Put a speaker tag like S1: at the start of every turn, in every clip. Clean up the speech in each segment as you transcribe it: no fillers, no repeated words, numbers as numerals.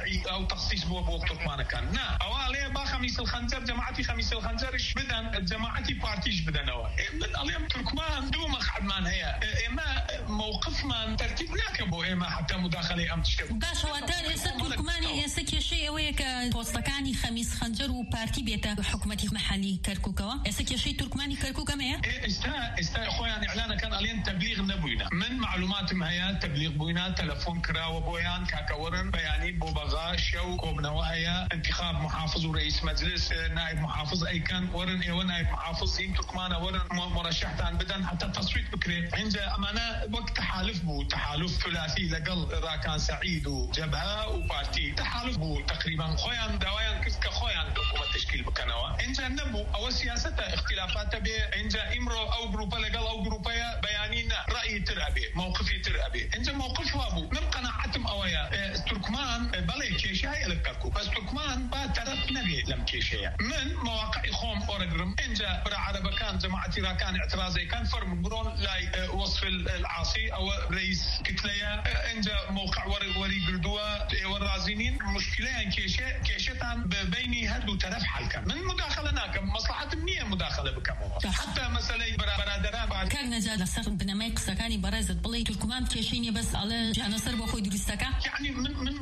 S1: شرعي أو تخصيص بو تركمان كان نا أوالي با خميس الخنزر جماعتي خميس الخنزرش بدن جماعتي بارتيش بدن أوا من اليوم تركمان دو مخدمان هي إما موقف من ترتيب ناكبو إما حتى مداخلة أم تشكبو
S2: باش واتر إسا تركماني إسا كيشي أويك بوستكاني خميس خنزر وبارتي بيتا حكومتي محلي كركوكوا إسا كيشي تركماني كركوكا مايا
S1: استا خويا إعلان كان علينا تبليغ نبوينا من معلومات مهيا تبليغ بوينا تلفون كراو بويان كاكورن بياني بوبغا شو كوبنا وهي انتخاب محافظ ورئيس مجلس نائب محافظ أي كان ورن إيوه نائب محافظ إن تركمانا ورن مرشحتان بدن حتى تصويت بكري عند أمانة وقت تحالف ثلاثي لقل راكان سعيد وجبهة وبارتي تحالف بو تقريبا خويا دوايان كسك خويا حكومة تشكيل بكنوا عند نبو أو سياسة اختلافات به عند إمرو أو جروبا لقل أو جروبا بيانينا رأي ترأبي موقفي ترأبي عند موقف وابو نبقى نعتم أويا تركمان بلي كيشي هاي لكركو بس تركمان با ترف نبي لم كيشي من مواقع خوم أورجرم عند برا عربة كان جماعتي راكان اعتراضي كان فرم برون لاي وصف العاصي أو رئيس كتليا عند موقع وري قردوا والرازينين مشكلة كيشتان بيني هدو ترف حلقا من مداخلة ناكم مصلحة منية مداخلة بكموها حتى مسألة برادران بعد
S2: كان نجاد لسر بنماي قسكاني برازت بلي تركمان كيشيني بس على جانصر بخوي درستكا
S1: يعني من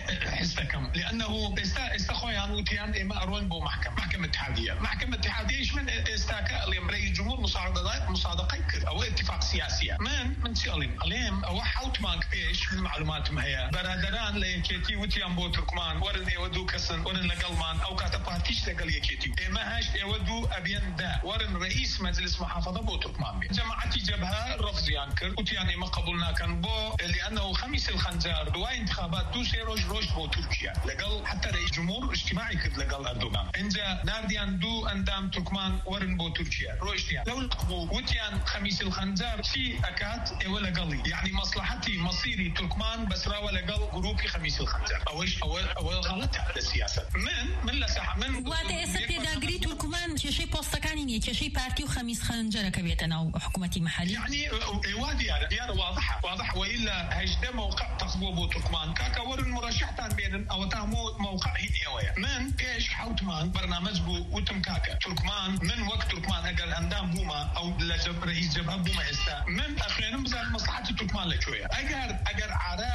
S1: حستكم لأنه استخويان وتيان إما أرون بو محكمة اتحادية إيش من استاكا اليوم رئيس جمهور مصادقة أو اتفاق سياسية من سألين اليوم أو حوت مانك إيش من معلومات مهيا برادران ليكيتي وتيان بو تركمان ورن يودو كسن ورن لقلمان أو كاتبارتيش لقل يكيتي إما هاش يودو أبين دا ورن رئيس مجلس محافظة بو تركمان بي جماعتي جبهة رفضيان كر وتيان إما قبولنا كان بو لأنه خميس الخنزار دواء انتخابات دو سيروج بو تركيا لقل حتى رئيس جمهور اجتماعي كد لقل أردوغان إنجا نارديان دو أندام تركمان ورن بو تركيا روشتيان لو القبو وتيان خميس الخنزار في أكاد ولا قلي يعني مصلحتي مصيري تركمان بس راوى لقل جروبي خميس الخنزار أول غلط على السياسة من لسح من
S2: واتأسف يداقري تركمان كشي بوستكاني كشي بارتي وخميس خنزر كبيتنا وحكومتي محلي
S1: يعني وادي يا واضح وإلا هجده موقع تخبو بو تركمان كاكا ورن مرشحتان بين أو تامو موقع هيني ويا من كيش حوتمان برنامج بو وتم كاكا تركمان من وقت تركمان أجل أندام بوما أو رئيس جبهة بوما استا من أخيرا بزاد مصلحة تركمان لشوية أجر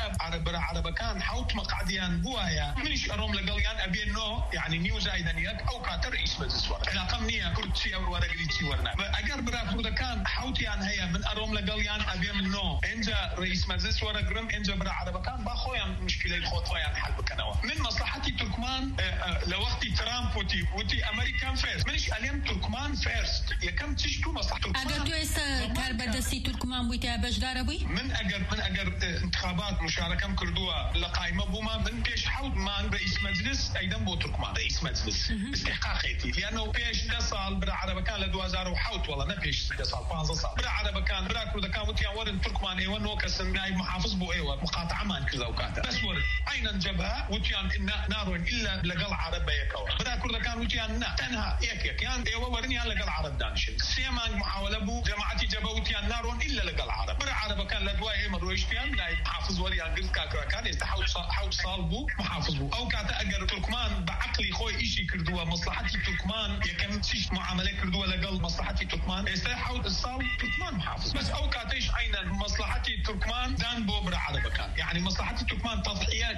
S1: عرب كان حوت مقعديان بوايا منش أروم لقليان أبين نو يعني نيو زايدانيات أو كاتر رئيس مجلس ورق علاقة منية كرتسي أو ورقليتسي ورنا أجر برا كان حوتيان هيا من أروم لقليان أبين من نو إنجا رئيس مجلس ورقرم إنجا برا عرب كان باخويان مشكلة خوتويان حل بكنوا من مصلحتي تركمان لوقتي ترامب وتي أمريكان فيرست منش اليوم تركمان فيرست يكم تشتو مصلحة تركمان
S2: أجر تو إسا كاربدسي تركمان بويتا بجدار بوي
S1: من أجر انتخابات مشاركة كردوها لقائمة بوما من بيش حود مان رئيس مجلس أيضا بو تركمان رئيس مجلس استحقاقيتي لأنه بيش دصال برا عرب كان لدوازار وحوت والله نبيش دصال 5 صال برا عرب كان برا كردكان وتيان ورن تركمان إيوان نوكسن نائب محافظ بو إيوان مقاطعة مان كذا وكاتا بس ورن أين جبهة وتيان نارون إلا لقل عرب يكوا برا كردكان وتيان تنها يك يان إيوان ورن يان لقل عرب دانشن سيمان محاولة بو جماعتي جبهة وتيان نارون إلا لقل عرب برا عرب كان لدواء إيمان رويشتيان نائب محافظ وريان قلت كان يستحاول حول صالبو محافظ بو أو كاتا أجر تركمان بعقلي خوي إشي كردوا مصلحتي تركمان يكم تشيش معاملة كردوا لقل مصلحتي تركمان يستحاول الصال تركمان محافظ بس أو كاتيش أين مصلحتي تركمان دان بو برا عرب كان يعني مصلحتي تركمان تضحية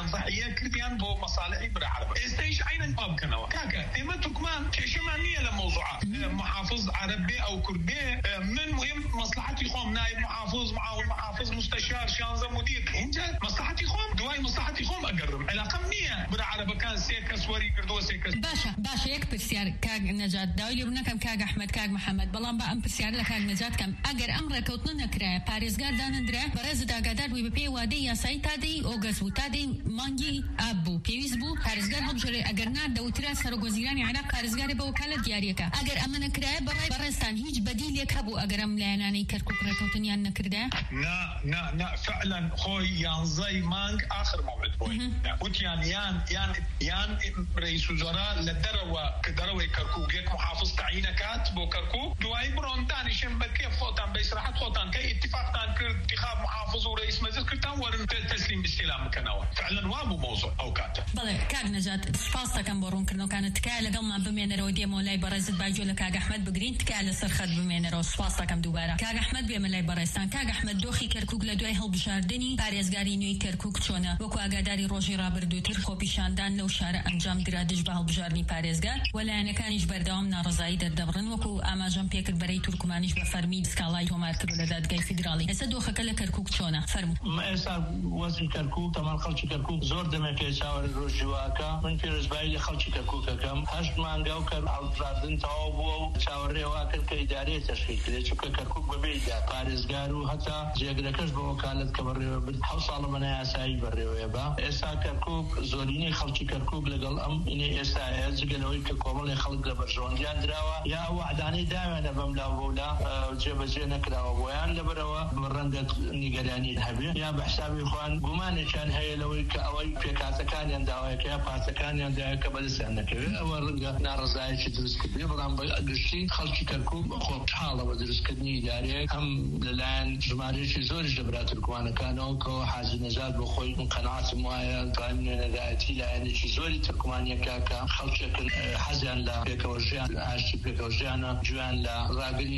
S1: كرديان بو مصالحي برا عرب يستيش أين باب كنوا كاكا إما تركمان كشمانية لموضوعات محافظ عربي أو كردي من مهم مصلحتي خوم نائب محافظ معاون محافظ مستشار شانزة مدير هنجا مصلحتي خوم دواي مصلحتي خوم أقرب علاقة منية برا عرب كان سيكس وري كردوا سيكس
S2: باشا يك برسيار كاغ نجات داوي لبنا كم كاغ أحمد كاغ محمد بلان با أم برسيار لكاغ نجات كم أجر أمر كوتنا نكرا باريزغار دانندرا برز داغادار وي بي وادي يا سايتادي اوغس وتادي مانجي ابو بيزبو باريزغار بجري أجر نار دوترا سر وزيران عراق باريزغار بوكالة دياريكا أجر أمنا كرا برستان هيج بديل يكبو أجر أم لاناني كركوكرا توتنيان نكردا
S1: نا فعلا خوي يان زي مانج آخر موعد بوي وتيان يان يان رئيس وزراء لدروا كدروا كركوك يك محافظ تعيينكات بو كركوك دواي برون تاني شم كيف فوتان بإصلاحات فوتان كي اتفاق تان انتخاب محافظ ورئيس مجلس كرتان ورن تسليم باستلام كنوا فعلا وابو موضوع او كاته
S2: بله كاغ نجات سپاستا كم برون كرنو كانت تكاله قلما بمينرو دي مولاي برزت باجو لكاغ احمد بگرين تكاله سرخد بمينرو سپاستا كم دوباره كاغ احمد بملاي برستان كاغ احمد دوخي كركوك لدوي هلبشاردني پارێزگاری نوێی کەرکووک چۆنە وەکو ئاگاداری ڕۆژی ڕابردووتر خۆپیشاندان لەو شارە ئەنجام درادش بە هەڵبژاردنی پارێزگار وەلایەنەکانیش بەردەوام ناڕزایی دەردەبڕن وەکو ئاماژەم پێکرد بەرەی تورکمانیش بە فەرمی سکاڵای تۆمارکردو لە دادگای فیدراڵی ئێستا دۆخەکە لە کەرکووک چۆنە فەرموو
S3: ئێستا وەزی کەرکووک تەمان خەڵکی کەرکووک زۆر دەمێت پێ چاوەڕێی ڕۆژجوواکە من پێشبایی لە خەڵکی کەرکووکەکەم 8 مانگا و هەڵبژاردن تەواو بووە و چاوەڕێوا کرد کە ئیدارەیە تەشکیل کرێت چونکە کەرکووک بەبێ پارێزگار و هەتا جێگرەکەش بە وەکالەت کە بەڕێوە برد 7 ساڵە بەنای ئاسایی بەڕێوەیە بە ئێستا کەرکووک زۆرینەی خەڵکی کەرکووک لەگەڵ ئەم ئینەی ئێستاە جگەلەوەی کە کۆمەڵی خەڵک لە بەرژەوەندیان درراوە یا وعدانەی داوێنە بەم لاوبوولا جێبەجێ نەکراوە بۆیان لەبەرەوە ڕەنگە نیگەرانی هەبێ یا بە حسابی خۆیان گومانێکیان هەیە لەوەی کە ئەوەی پێکاتەکانیان داوایەکە یا پارتەکانیان داوایەکە بەدەستیان نەکەوێت ئەوە ڕەنگە ناڕزایەکی دروست کردێ بەڵام گشتی خەڵکی کەرکووک خۆشحاڵە بە دروستکردنی ئیدارەیە هەم لەلایەن ژمارەیەکی زۆریش لەبرا تورکمانەکانەوە کەەوە حاجی نەجات بۆ خۆی قەناعەتم وایە نەدایەتی لایەنێکی زۆری تورکمانیەکە کە خەڵکێکن حەزیان لە پێکەوەژیان ئاشتی پێکەوەژیانە گویان لە ڕاگری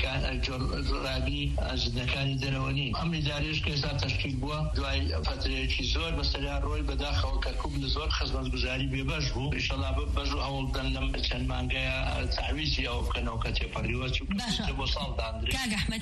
S3: ڕاگری ئەجندەکانی دەرەوەنی ئەم ئیدارەیەش کە ئێستا تەشکیل بووە دوای فترەیەکی زۆر بەسەریان ڕۆی بەداخەوە کەرکووک لە زۆر خزمەتگوزاری بێبەش بوو ئینشەڵا بەش و هەوڵ بدەن لەم چەند مانگەیە تەعویزی ئەوە بکەنەوە کە تێپەڕیوە بۆ ساڵ دانرێت
S2: کاگ ئەحمەد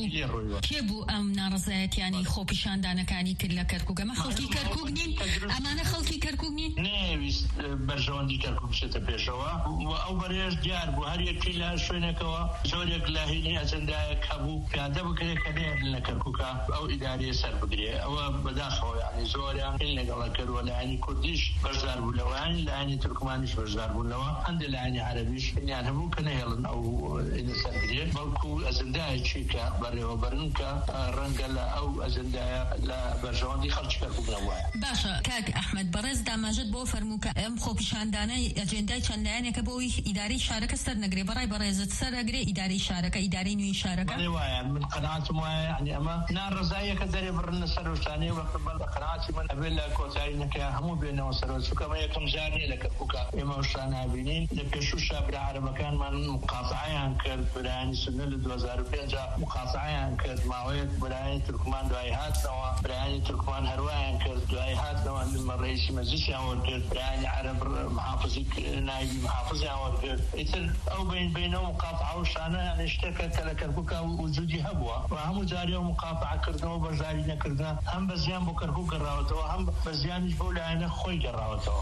S2: کێ بوو ئەم ناڕزایەتیانی خۆپیشاندانەکانی کرد لە کەرکووک ئەمە خەڵکی کەرکووک نین ئەمانە خەڵکی کەرکووک نین
S3: نەویست بەرژەوەندی کەرکووک بچێتە پێشەوە ئەو بەرێش دیار بوو هەر یەکێ لە شوێنێکەوە زۆرێک لە هینی ئەجەندایەک هەبوو پیادە بکرێت کە نێن لە کەرکووکە ئەو ئیدارەیە سەر بگرێ ئەوە بەداخەوە یعنی زۆریان لەگەڵە کردووە لایەنی کوردیش بەشدار بوو لەوەیانی لایەنی تورکمانیش بەشدار بوون لەوە هەندێک لایەنی عەرەبیش یان هەبوو کە نەهێڵن ئەو سەرگرێ بەڵکو ئەجەندایەکی کە بەڕێوەبەرن کە ڕەنگە لە ئەو ئەجەندایە لە بەرژەوەندی خەڵکی کەرکووک نەبووە.
S2: باشە کاگ ئەحمەد بەڕێز داماژت بۆ فەرموو کە ئەم خۆپیشاندانە ئەجێندای چەند لایەنێکە بۆی ئیدارەی شارەکە سەر نەگرێ بەڕای بەڕێزت سەرەگرێ ئیدارەی شارەکە ئیدارەی نوێی شارەکە
S3: وایە من قەناعەتم وایە یعنی ئەمە ناڕزاییەکە دەرێ بڕنە سەر شتانەی وەختە بە قەناعەتی من ئەبێت لە کۆتایی نەکەیان هەموو بێنەوە سەرەوە چونکە ئەمە یەکەم جار نیە لە کەرکووکە ئێمە شتان نابینین لە پێشووشە برا عەرەبەکانمان مقاتعەیان کرد بەلایەنی سنە لە 2005 مقاتعەیان کرد ماوەیەک بەلایەنی تورکمان دوای هاتنەوە بەلایەنی تورکمان هەروایان کرد دوای هاتنەوە ڕئیسی مەجلیسیان وەرگرت بەلایەنی عەرەب محافزی نایبی محافزیان وەرگرت ئیتر ئەو بینەوە مقاتعە و شانە یعنی شتێکە کە لە کەرکووکە وجودی هەبووە و هەموو جاریەوە مقاتعەکردنەوە بەشداری نەکردن هەم بە زیان بۆ کەرکووک گەڕاوەتەوە هەم بە زیانیش بەو لایەنە خۆی گەڕاوەتەوە.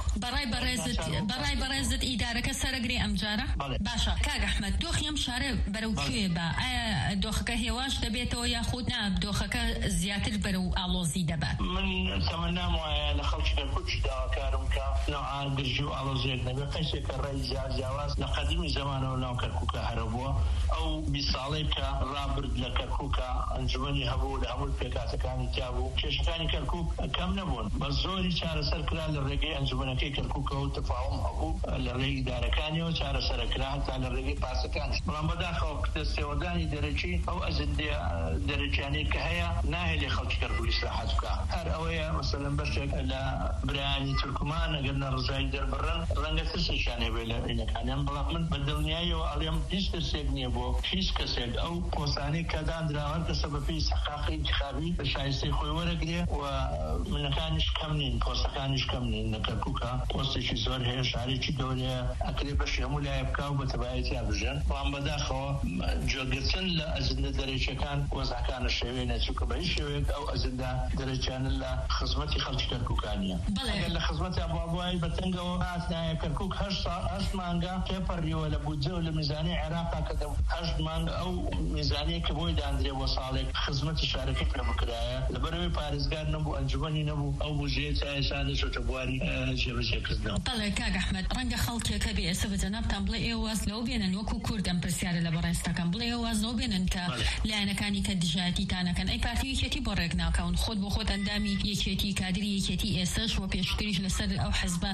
S2: بەڕای بەڕێزت ئیدارەکە سەرەگرێ ئەم جارە؟ باشە کاگ ئەحمەد دۆخی ئەم شارە بەرەو کوێ بە ئایا دۆخەکە هێواش دەبێتەوە یاخود نا دۆخەکە زیاتر بەرەو ئاڵۆزی دەبات؟
S3: من تەمەنام وایە لە خەڵکی کەرکووکی داواکارم کە نەوعان گرژی و ئاڵۆزیەک نەبێت قەیسێکە ڕێی جیاواز لە قەدیمی زەمانەوە ناو کەرکووکە هەرە بووە ئەو 20 ساڵەی کە ڕابرد لە کەرکووکە ئەنجومەنی هەبوو لە هەموو پێکاتەکانی تیابوو کێشەکانی کەرکووک کەم نەبوون بە زۆری چارەسەر کرا لە ڕێگەی ئەنجومەنەکەی کەرکووکەوە تەفاوم هەبوو لە ڕێگەی ئیدارەکانیەوە چارەسەرکرا هەتا لە ڕێگەی پاسەکانی بەڵام بەداخەوە دەستێوەدانی دەرەکی ئەو ئەجەندەیە دەرەکیانەی کە هەیە ناهێت لێ خەڵکی کەرکووک ئیسلاحات بکە هەر ئەوەیە مەسەلەن بەشێک لە برایانی تورکمان ئەگەر نەڕزایی دەربڕن ڕەنگە ترسێکیان هەبێت لە عینەکانیان بەڵام من بە دڵنیاییەوە ئەڵێم هیچ ترسێک نییە بۆ هیچ کەسێک ئەو پۆستانەی کە دانراوە هەر کەسە بەپێی استحقاقی انتخابی بە شایستەی خۆی وەرەگرێ و منەکانیش کەم نین پۆستەکانیش کەم نین لە کەرکووکە پۆستێکی زۆر هەیە شارێکی گەورەیە ئەکرێ بەشی هەموو لایە بکا و بە تەبایەتی بژێن بەڵام بەداخەوە جۆگرتن لە ئەجندە دەرەکیەکان وەزعەکانە شێوێنە چونکە بە هیچ شێوەیەک ئەو ئەجندە دەرەکیانە لە خزمەتی خەڵکی کەرکووکانیە ئەگەر لە خزمەتی ئابوابوایی بەتەنگەوە هاتنایە کەرکووک 8 مانگا تێپەڕیەوە لە بودجە و لە میزانی عێراقا کە 8 مانگا ئەو میزانەیە کە بۆی دانرێ بۆ ساڵێک خزمەتی شارەکەی پێ بکرایە لەبەرەوەی پارێزگار نەبوو ئەنجومەنی نەبوو ئەو بودجەیە چایەسان دەچۆتە بواری جێبەجێکردنەوە.
S2: بەڵێ کاگ ئەحمەد ڕەنگە خەڵکێکە بێ ئێستا بە جەنابتان بڵێ ئێوە لەو بێنن وەکو کوردم پرسیارە لە بەڕێستەکەم بڵێ ئێوە لەو بێنن کە لایەنەکانی کە دژایەتیتانەکەن ئەی پارتی یەکێتی بۆ ڕێک ناکەون خۆت بۆ خۆت ئەندامی یەکێتی کادری یەکێتی ئێسەش و پێشتریش لەسەر ئەو حەزبە ئەندامی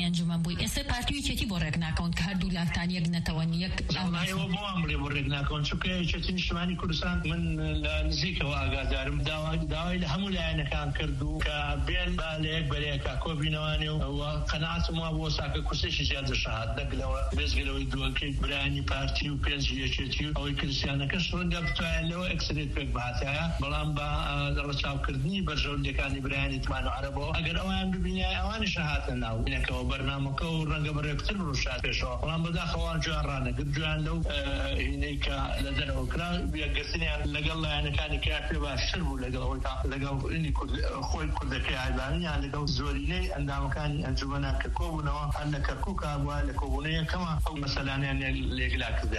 S2: انجمن بووی ئێستا پارتیویەتی بۆ ڕێک ناکەون کە هەردوو لاکتان یەک نەتەوەنی یەک
S3: ئەوە بۆ ئەمڕێ بۆ ڕێک ناکەون چونکە یەکێتی نیشتیمانی کوردستان من لە نزیکەوە ئاگادارم داوای لە هەموو لایەنەکان کردو کە بێن با لە یەک بەرەیەکە کۆبینەوانێ و قەناعەتم وا بۆ ساکە کورسێکی زیاد دەشەهات نەگلەوە بێزگەلەوەی دووەکەی برایانی پارتی و پێنج یەکێتی و ئەوەی کریستیانەکەش ڕەنگە بتوانن لەوە ئەکسرێت پێک بهاتایە بەڵام بە ڕەچاوکردنی بەرژەوندەکانی برایانی تمان و عەرەبەوە ئەگەر ئەوان ببینە ئەوانیش هاتە ناو بینەکەوە بەرنامەکە و ڕەنگە بەڕێکتر ڕوشات پێشەوە بەڵام بەداخەوان جوان ڕانەگرت جوان لەو هینەی کە لە دەرەوە کرا یەکگرتنیان لەگەڵ لایەنەکانی کرا پێ باشتر بوو لەگەڵ خۆی کوردەکەی عیبانیان لەگەڵ زۆرینەی ئەندامەکانی ئەنجومەنان کە کۆبوونەوە هەر لە کەرکووک هەبووە لە کۆبوونەیە کەمە ئەو مەسەلانیان لێگلا کردە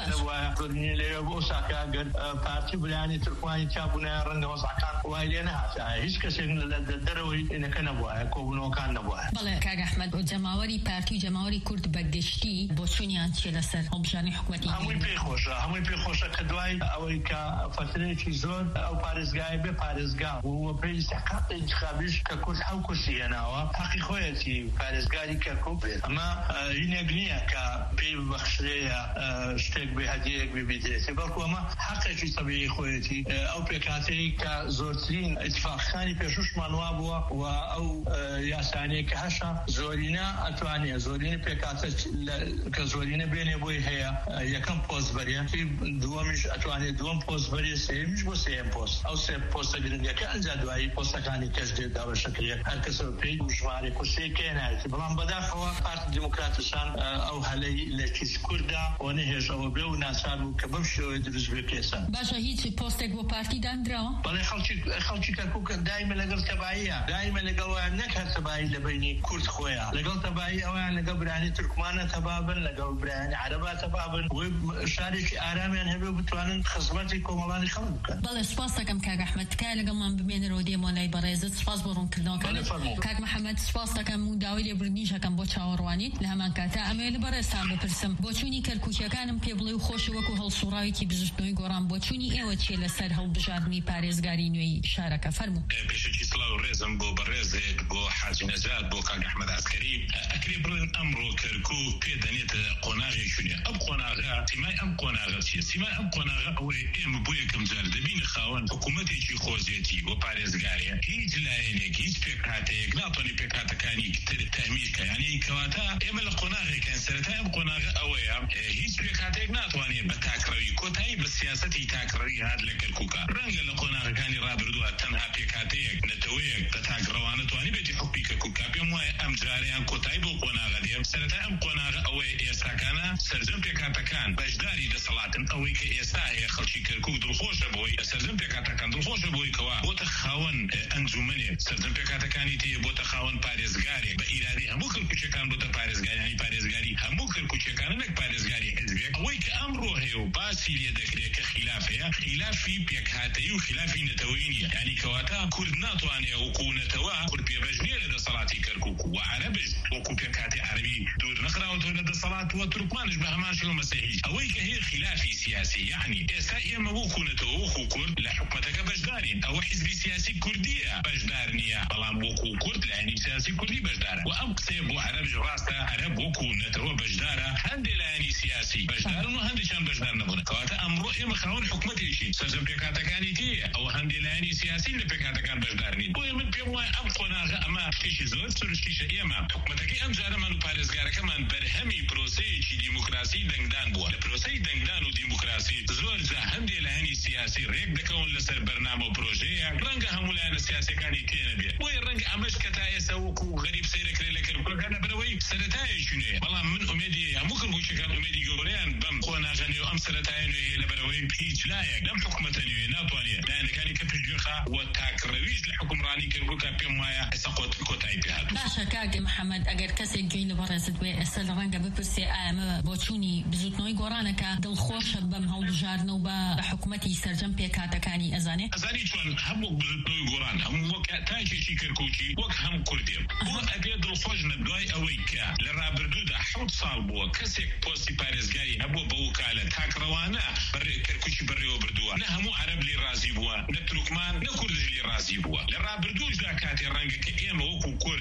S3: زۆرینەی لێرە بۆ ساکە گەر پارتی برایانی ترکمانی تیابوونە ڕەنگە وەزعەکان وای لێ نەهاتە هیچ کەسێک لە دەرەوەی ئینەکە نەبووە کۆبوونەوەکان نەبووە.
S2: بەڵێ کاک ئەحمەد جەماوەری پارتی و جەماوەری کورد بەگشتی بۆ چوونیان چێ لەسەر هەڵبژارنی حکوومەتی
S3: هەمووی پێخۆشە کە دوای ئەوەی کە فترەیەکی زۆر ئەو پارێزگای بێ پارێزگا و بە ئیستحقاق انتخابیش کە کورد ئەو کورسی هێناوە حەقی خۆیەتی پارێزگاری کەرکووک بێت ئەمە هینێک نییە کە پێی ببەخشرەیە شتێک بێ هەدیەیەک ببیدرێتی بەڵکو ئەمە حەقێکی تەبیعی خۆیەتی ئەو پێکاتەی کە زۆرترین ئیتفاقخانی پێشوشمان وا بووە و ئەو یاسانەیە کە هەشە زۆرینە ئەتوانێ زۆرینە پێکاتە کە زۆرینە بێنێ بۆی هەیە یەکەم پۆست بەریەتی دووەمیش ئەتوانێت دووەم پۆست بەرێ سێمیش بۆ سێم پۆست ئەو سێ پۆستە گرنگەکە ئەنجا دوایی پۆستەکانی کەس دێت داوەشەکرێت هەر کەسەوە پێی ژمارە کورسەیەکی هێنایەتی بەڵام بەداخەوە پارتی دیموکراتستان ئەو هەلەی لە کیس کووردا و نەهێشەوە بێ و ناچار بوو کە بەم شێوەیە دروست بێ پێسەن.
S2: باشە هیچ پۆستێک بۆ پارتی دانراوە؟
S3: بەڵێ خەڵکی کەرکووک دایمە لەگەڵ تەباییە دایمە لەگەڵیان نەک هەر تەبایی لە بینی کورد خۆیە لەگەڵ تەبایی ئەویان لەگەڵ برانی تورکمانە تەبابن لەگەڵ برانی عەرەبا تەبابن و شارێکی ئارامیان هەبێ بتوانن خزمەتی کۆمەڵانی خەڵک بکەن.
S2: بەڵێ سپاس دەکەم کاک ئەحمەد تکایە لەگەڵمان بمێنەرەوە دێمۆلای بەڕێزت سپاس بۆ ڕوونکردنەوەکە. کاک محەممەد سپاس دەکەم و داوای لێبوردنیشەکەم بۆ چاوەڕوانیت لە هەمان کاتە ئەمێ لە بەڕێستان بپرسم بۆ چوونی کەرکووکیەکانم پێ بڵێ و خۆشی وەکو هەڵسوڕاوێکی بزوتنەوەی گۆڕان بۆ چوونی ئێوە چێ لەسەر هەڵبژاردننی پارێزگاری نوێی شارەکە فەرموو.
S1: پێشکی سڵاو ڕێزم بۆ بەڕێزێک بۆ حاجی نەجات بۆ کاک ئەحمەد عەسکەری ئەکرێ بڵێن ئەمڕۆ کەرکووک پێدەنێتە قۆناغێکیە ئەم قۆناغە سیمای ئەم قۆناغە چیە؟ سیمای ئەم قۆناغە ئەوەیە ئێمە بۆ یەکەم جار دەبینە خاوەن حکوومەتێکی خۆزیەتی بۆ پارێزگاریە هیچ لایەنێک هیچ پێکهاتەیەک ناتوانێت پێکهاتەکانی تر تەهمیشکە یعنی کەواتە ئێمە لە قۆناغێکیان سەرەتا ئەم قۆناغە ئەوەیە هیچ پێکهاتەیەک ناتوانێت بە تاکڕەوی کۆتایی بە سیاسەتی تاکڕەوی هات لە کەرکووکە ڕەنگە لە قۆناغەکانی ڕابردووە تەنها پێکهاتەیەک نەتەوەیەک بە تاکڕەوانە توانی بێتی حکمی کەرکووکە پێم وایە ئەم جارەیان کۆتایی بۆ قۆناغە دێم سەرەتا ئەم قۆناغە ئەوەیە ئێستاکانە سەرجەم پێکهاتەکان بەشداری دەسەڵاتن ئەوەی کە ئێستا هەیە خەڵکی کەرکووک دڵخۆشە بۆی سەرجەم پێکهاتەکان دڵخۆشە بۆی کەوا بۆتە خاوەن ئەنجومەنێک سەرجەم پێکهاتەکانی تێ بۆتە خاوەن پارێزگارێک بە ئیرادی هەموو کەرکووچەکان بۆتە پارێزگاری پارێزگاری هەموو کەرکووچەکان نەک پارێزگاری حزبێک ئەوەی کە ئەمڕۆ هەیە و باسی لێ دەکرێت کە خلافەیە خلافی پێکهاتەیی و خلافی نەتەوەیی نیە یعنی کەواتە کورد ناتوانێت وەکو نەتەوە کورد پێبەش نیە لە دەسەڵاتی کەرکووک و عەرەبش وەکو پێکهاتی عەرەبی دوور نەخراوەتەوە لە دەسەڵات و تورکمانش بە هەمان شێوە مەسیحی ئەوەی کە هەیە خلافی سیاسی یعنی ئێستا ئێمە وەکو نەتەوە وەکو کورد لە حکوومەتەکە بەشدارین ئەوە حیزبی سیاسی کوردیە بەشدار نییە بەڵام وەکو کورد لە یعنی سیاسی کوردی بەشدارە و ئەم قسەیە بۆ عەرەبش ڕاستە عەرەب وەکو نەتەوە بەشدارە هەندێک لە یعنی سیاسی بەشدارن و هەندێکیان بەشدار نەبوون کەواتە ئەمڕۆ ئێمە خاوەن حکوومەتێکی سەرجەم پێکهاتەکانی تێیە ئەوە هەندێک لە یعنی سیاسی لە پێکهاتەکان بەشدار نین بۆیە من پێم وایە ئەم قۆناغە ئەمە شتێکی زۆر سروشتیشە ئێمە حکوومەتەکەی ئەم جارەمان و پارێزگارەکەمان بەرهەمی پرۆسەیەکی دیموکراسی دەنگدان بووە لە پرۆسەی دەنگدان و دیموکراسی زۆر جا هەندێک لە یعنی سیاسی ڕێک دەکەون لەسەر بەرنامە و پرۆژەیە ڕەنگە هەموو لایەنە سیاسیەکانی تێنەبێت بۆیە ڕەنگە ئەمەش کە تا ئێستا وەکو غەریب سەیرەکرێت لە کەرکووکەکانە بەرەوەی سەرەتایەکی نوێیە بەڵام من ئومێدی هەموو کەرکووچەکان ئومێدی گەورەیان بەم قۆناغە نوێ و ئەم سەرەتایە نوێ لە بەرەوەی هیچ لایەک لەم حکوومەتە نوێ ناتوانێت لایەنەکانی کە پشتگوێخا و تاکڕەویش لە حکومڕانی کەرکووکە پێم وایە ئێستا کۆتایی پێهاتووە.
S2: باشە کاک محەممەد ئەگەر کەسێک گوێی لە بەڕێزت بێ ئێستا لە ڕەنگە بپرسێ ئامە بۆ چوونی بزوتنەوەی گۆڕانەکە دڵخۆشە بەم هەڵبژاردنە و بە حکوومەتی سەرجەم پێکهاتەکانی ئەزانێ چۆن
S1: هەموو بزوتنەوەی گۆڕان هەموو وەک تاکێکی کەرکووکی وەک هەموو کوردێم بۆ ئەبێ دڵخۆش نەبدوای ئەوەی کە لە ڕابردوودا 7 ساڵ بووە کەسێک پۆستی پارێزگاری هەبووە بە وکالە تاکڕەوانە کەرکووکی بەڕێوە بردووە نە هەموو عەرەب لێ رازی بووە نە تورکمان نە کوردش لێ رازی بووە لە ڕابردووشدا کاتێ ڕەنگە کە ئێمە وەکو کورد زۆرین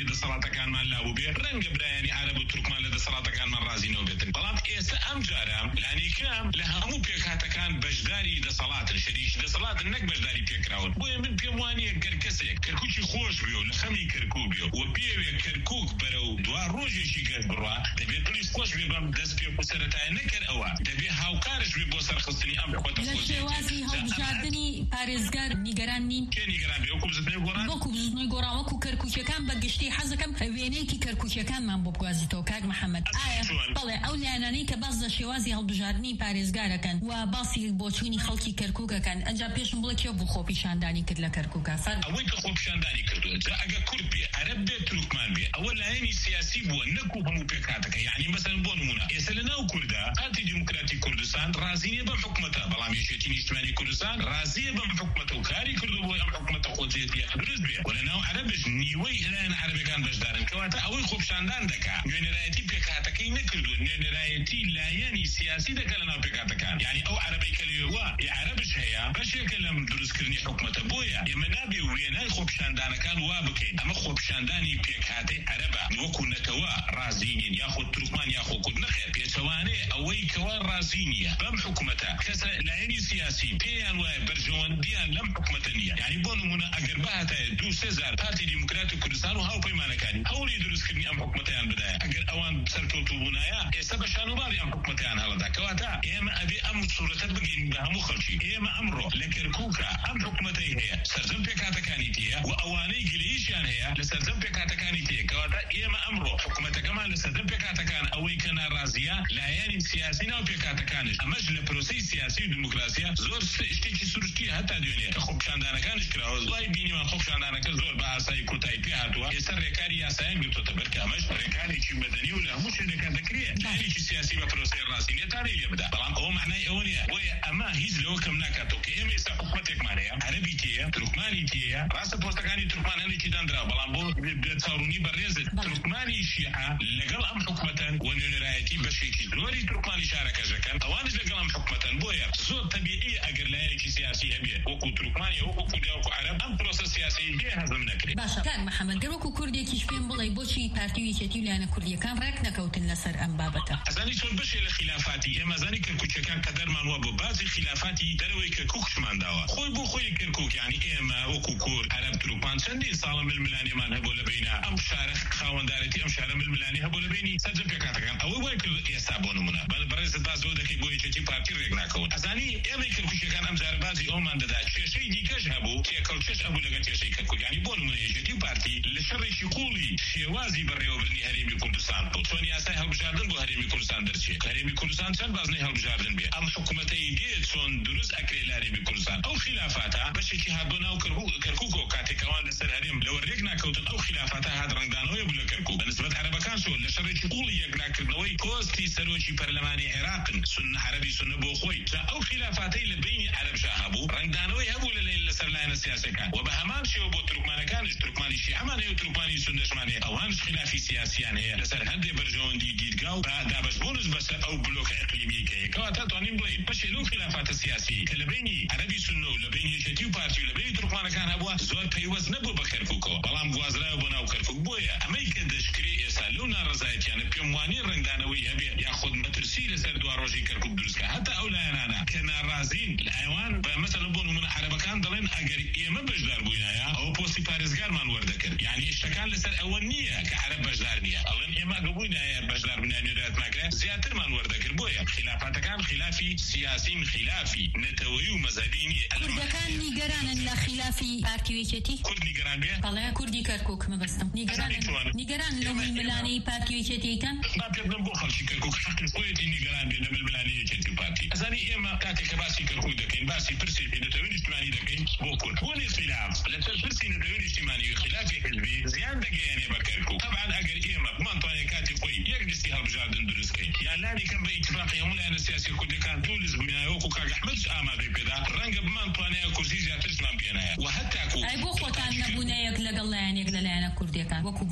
S1: رازینی دەسەڵاتەکان مان لاو بێ ڕەنگە برایانی عەرب و تورکمان لە دەسەڵاتەکان مان رازینەوە بێتن بەڵام ئێستا ئەم جارە لانیکەم لە هەموو پێکهاتەکان بەشداری دەسەڵاتن شەریکی دەسەڵاتن نەک بەشداری پێکراون بۆیە من پێم وانیە گەر کەسێک کەرکووکی خۆش بێ و لە خەمی کەرکوو بێ و پێوێ کەرکووک بەرەو دوا ڕۆژێکی گەشت بڕوا دەبێت دڵی خۆش بێ بەم دەست پێ و سەرەتایە نەکرد ئەوە دەبێ هاوکارش بێ بۆ سەرخستنی ئەم حکومەتە
S2: لە شێوازی هەڵبژاردننی پارێزگار نیگەران نین
S1: کێ نیگەران بێ وەکو بزنەوەی گۆڕان
S2: وەکو بزنەوەی گۆڕان وەکو کەرکووکیەکان بە گشتی حەزەکەم وێنەیەکی کەرکووکیەکانمان بۆ بگوازیتەوە کاک محەممەد ئایا بەڵێ ئەو لایەنانەی کە باس لە شێوازی هەڵبژاردننی پارێزگارەکەن و باسی بۆچوونی خەڵکی کەرکووکەکەن ئەنجا پێشم بڵێ کێ بوو خۆپیشاندانی کرد لە کەرکووکە
S1: ئەوەی کە خۆپیشاندانی کردووە جا ئەگە کورد بێ عەرەب بێ تورکمان بێ ئەوە لایەنی سیاسی بووە نەکو هەموو پێکهاتەکە یعنی مەسەلەن بۆ نمونە ئێستا لەناو کوردە پارتی دیموکراتی کوردستان رازیە بەم حکومەتە بەڵام یەکێتی نیشتیمانی کوردستان رازیە بەم حکومەتە و کاری کردو بۆ ئەم حکومەتە خۆجێتیە دروست بێ و لەناو عەرەبش نیوەی لایەن عەرەبەکان بەشدارن کەواتە ئەوەی خۆپیشاندان دەکا نوێنەرایەتی پێکهاتەکەی نەکردووە نوێنەرایەتی لایەنی سیاسی دەکا لەناو پێکهاتەکان یعنی ئەو عەرەبەی کە لێوە عەرەبش هەیە بەشێکە لەم دروستکردنی حکومەتە بۆیە ئێمە نابێ وێنەی خۆپیشاندانەکان وا بکەین ئەمە خۆپیشاندانی پێکهاتەی عەرەبە وەکو نەتەوە رازینین یاخود تورکمان یاخود کورد نەخێر پێچەوانەیە ئەوەی کەوا رازی نییە بەم حکومەتە کەسە لایەنی سیاسی پێیان وایە بەرژەوەندیان لەم حکومەتە نییە یعنی بۆ نمونە ئەگەر بەهاتایە 2-3 پارتی دیموکراتی کوردستان و هاوپەیمانەکانی هەوڵی دروستکردنی ئەم حکومەتیان بدایە ئەگەر ئەوان سەرکەوتوو بوونایە ئێستا بە شانوباری ئەم حکومەتیان هەڵەدا کەواتە ئێمە ئەبێ ئەم سوورەتە بگەین بە هەموو خەڵکی ئێمە ئەمڕۆ لە کەرکووکە ئەم حکومەتەی هەیە سەرجەم پێکهاتەکانی تێیە و ئەوانەی گلەییشیان هەیە لە سەرجەم پێکهاتەکانی تێیە کەواتە ئێمە ئەمڕۆ حکومەتەکەمان لە سەرجەم پێکهاتەکان ئەوەی کە ناڕازیە لایەنی سیاسی ناو پێکهاتەکانش ئەمەش لە پرۆسەی سیاسی و دیموکراسیە زۆر شتێکی سروشتیە هەتا دوێنێ کە خۆپیشاندانەکانش کراوە دوای بینیمان خۆپیشاندانەکە زۆر بە ئاسایی کۆتایی پێ هاتووە ئێستا ڕێکاری یاساییان گرتوتە بەرکامەش ڕێکارێکی مەدەنی و لە هەموو شوێنێکان دەکرێت لایەنێکی سیاسی بە پرۆسەی ڕاستینیەتانی لێ بدا بەڵام ئەوە معنای ئەوە نییە بۆیە ئەمە هیچ لەوە کەم ناکاتەوە کە ئێمە ئێستا حکومەتێکمان هەیە عەرەبی تێیە تورکمانی تێیە ڕاستە پۆستەکانی تورکمان هەندێکی دانرا بەڵام بۆ چاڕوونی بەڕێزت تورکمانی شیعە لەگەڵ ئەم حکومەتەن و نوێنەرایەتی بەشێکی زۆری تورکمانی شارەکەژەکەن ئەوانش لەگەڵ ئەم حکومەتەن بۆیە زۆر تەبیعی ئەگەر لایەنێکی سیاسی هەبێ وەکو تورکمانی وەکو کوردیا وەکو عەرەب ئەم پرۆسە سیاسی بێ هەزم نەکرێت
S2: باشە کاک محەممەد گەر وەکو کوردێکیش پێم بڵێ بۆچی پارتی و یەکێتی و لایەنە کوردیەکان ڕێک نەکەوتن لەسەر ئەم بابەتە
S1: ئەزانی چۆن بەشێ لە خلافاتی ئێمە زانی کەرکووکیەکان کە دەرمان وە بۆ بازی خلافاتی دەرەوەی کەرکووکشمان داوە خۆی بۆ خۆی کەرکووک یعنی ئێمە وەکو کورد عەرەب تورکمان چەندین ساڵە ململانیمان هەبوو لە بینە ئەم شارە خاوەندارەتی ئەم شارە ململانی هەبوو لە بینی سەرجەم پێکهاتەکان ئەوەی وای کرد ئێستا بۆ نمونە بەڕێزت باز لەوە دەکەی بۆ یەکێتی پارتی ڕێک ناکەون ئەزانی ئێمە کەرکووکیەکان ئەم جارە بازی ئەومان دەدا کێشەی دیکەش هەبوو تێکەڵکێش هەبوو لەگەڵ کێشەی کەرکووک یعنی بۆ نمونە یەکێتی پارتی لە شەڕێکی قوڵی شێوازی بەڕێوەبردنی هەرێمی کوردستان بوو چۆن یاسای هەڵبژاردن بۆ هەرێمی کوردستان دەرچێت هەرێمی کوردستان چەند بازنەی هەڵبژاردن بێ ئەم حکومەتەی دێت چۆن دروست ئەکرێ لە هەرێمی کوردستان ئەو خلافاتە بەشێکی هاتبۆ ناو کەرکووک و کاتێکەوان لەسەر هەرێم لەوە ڕێک ناکەوتن ئەو خلافاتە هات ڕەنگدانەوەی بوو لە کەرکووک بەنسبەت عەرەبەکان شۆ لە شەڕێکی قوڵی یەکلاکردنەوەی پۆستی سەرۆکی پەرلەمانی عێراقن سونە عەرەبی سونە بۆ خۆی جا ئەو خلافاتەی لە بینی عەرەبشا هەبوو ڕەنگدانەوەی هەبوو لەسەر لایەنە سیاسەکان و بە هەمان شێوە بۆ تورکمانەکانش تورکمانی شیعەمان هەیە و تورکمانی سونەشمان هەیە ئەوانش خلافی سیاسیان هەیە لەسەر هەندێک بەرژەوەندی دیدگا و دابەشبوونش بەسەر ئەو بلۆکە ئەقلیمی کە کەواتە توانین بڵێین بەشێ لەو خلافاتە سیاسی کە لە بینی عەرەبی سونە و لە بینی یەکێتی و پارتی و لە بینی تورکمانەکان هەبووە زۆر پەیوەست نەبوو بە کەرکووکەوە بەڵام گوازرایەوە بۆ ناو کەرکووک بۆیە ئەمەی کە دەشکرێ ئێستا لەو ناڕەزایەتیانە پێم وانێ ڕەنگدانەوەی هەبێ یاخود مەترسی لەسەر دوا ڕۆژی کەرکووک دروستکە هەتا ئەو لایەنانە کە ناڕازین لە ئەوان بە مەسەلەن بۆ نمونە عەرەبەکان دەڵێن ئەگەر ئێمە بەشدار بووینایە ئەوە پۆستی پارێزگارمان وەردەکرد یعنی شتەکان لەسەر ئەوە نییە کە عەرەب بەشدار نییە ئەڵێن ئێمە ئەگە بووینایە بەشدار بووینایە نوێنەرایەت ناکرێ زیاترمان وەردەکرد بۆیە خلافاتەکان خلافی سیاسین خلافی نەتەوەیی و مەذهبی نییە
S2: کوردەکان نیگەرانن لە خلافی پارتی و یەکێتی
S1: کورد نیگەران بێ
S2: بەڵێ کوردی کەرکووک مەبەستم نیگەران لەو ململانەی پارتی و یەکێتیەکان
S1: با پێ بڵێم بۆ خەڵکی کەرکووک حەقی خۆیەتی نیگەران بێ لە ململانی یەکێتی و پارتی ئەزانی ئێمە کاتێک کە باسی کەرکووک دەکەین باسی پرسێکی نەتەوەی نیشتیمانی دەکەین بۆ کورد بۆنی خلاف لەسەر پرسی نەتەوەی نیشتیمانی و خلافی حزبی زیان دەگەیەنێ بە کەرکووک طبعا ئەگەر ئێمە بمانتوانێت کاتی خۆی یەک لیستی هەڵبژاردن دروستکەین یان لانی کەم بە ئیتفاقی هەموو لایەنە سیاسی کوردەکان دوو لیست بووینایە وەکو کاک ئەحمەدش ئامادەی پێدا ڕەنگە بمانتوانێت کورسی زیاترشمان بێنایە و هەتاکو
S2: ئەی بۆ خۆتان نەبوونەیەک لەگەڵ لایەنێک لە لایەنە کوردیەکان وەکو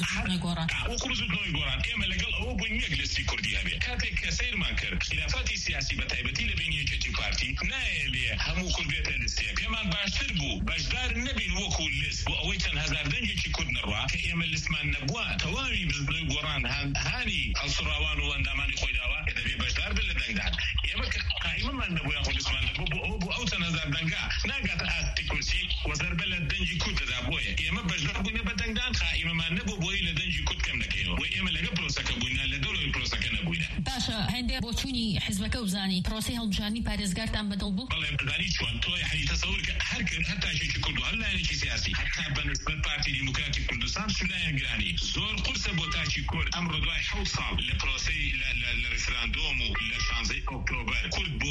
S1: وكروز نوي قران اما لقل او بو مجلس كردي هبه كاتي كسير مانكر خلافات سياسي بتايبتي لبين يجي بارتي نايل همو كرديت الاستيا كمان باشتر بو باشدار النبي وكو لس واويتن هزار دنجي كرد نروا كيما الاسمان نبوا توامي بزنوي قران هاني الصراوان وانداماني خويداوا اذا بي باشدار بلدنغدان يما قائما ما نبوا ياخذ الاسمان بو اوتن هزار دنگا ناقات اتكوسي وزر بلد دنجي كرد دابوي يما باشدار بو نبدنغدان قائما ما نبوا بوي لدنجي كرد كم نكيو ويما لقى بروسكا بوينا لدولو بروسكا نبوينا
S2: باشا هندي بوچوني حزبك وزاني بروسي هلبجاني باريزگارتان بدلبو
S1: والله داني شلون تو يعني تصور حتى شيء كردو هلا يعني سياسي حتى بالنسبه للبارتي ديمقراطي كردستان سولان جراني زور قرصه بوتاشي كرد امر دواي حوصل لبروسي للريفراندوم لشانزي اكتوبر كرد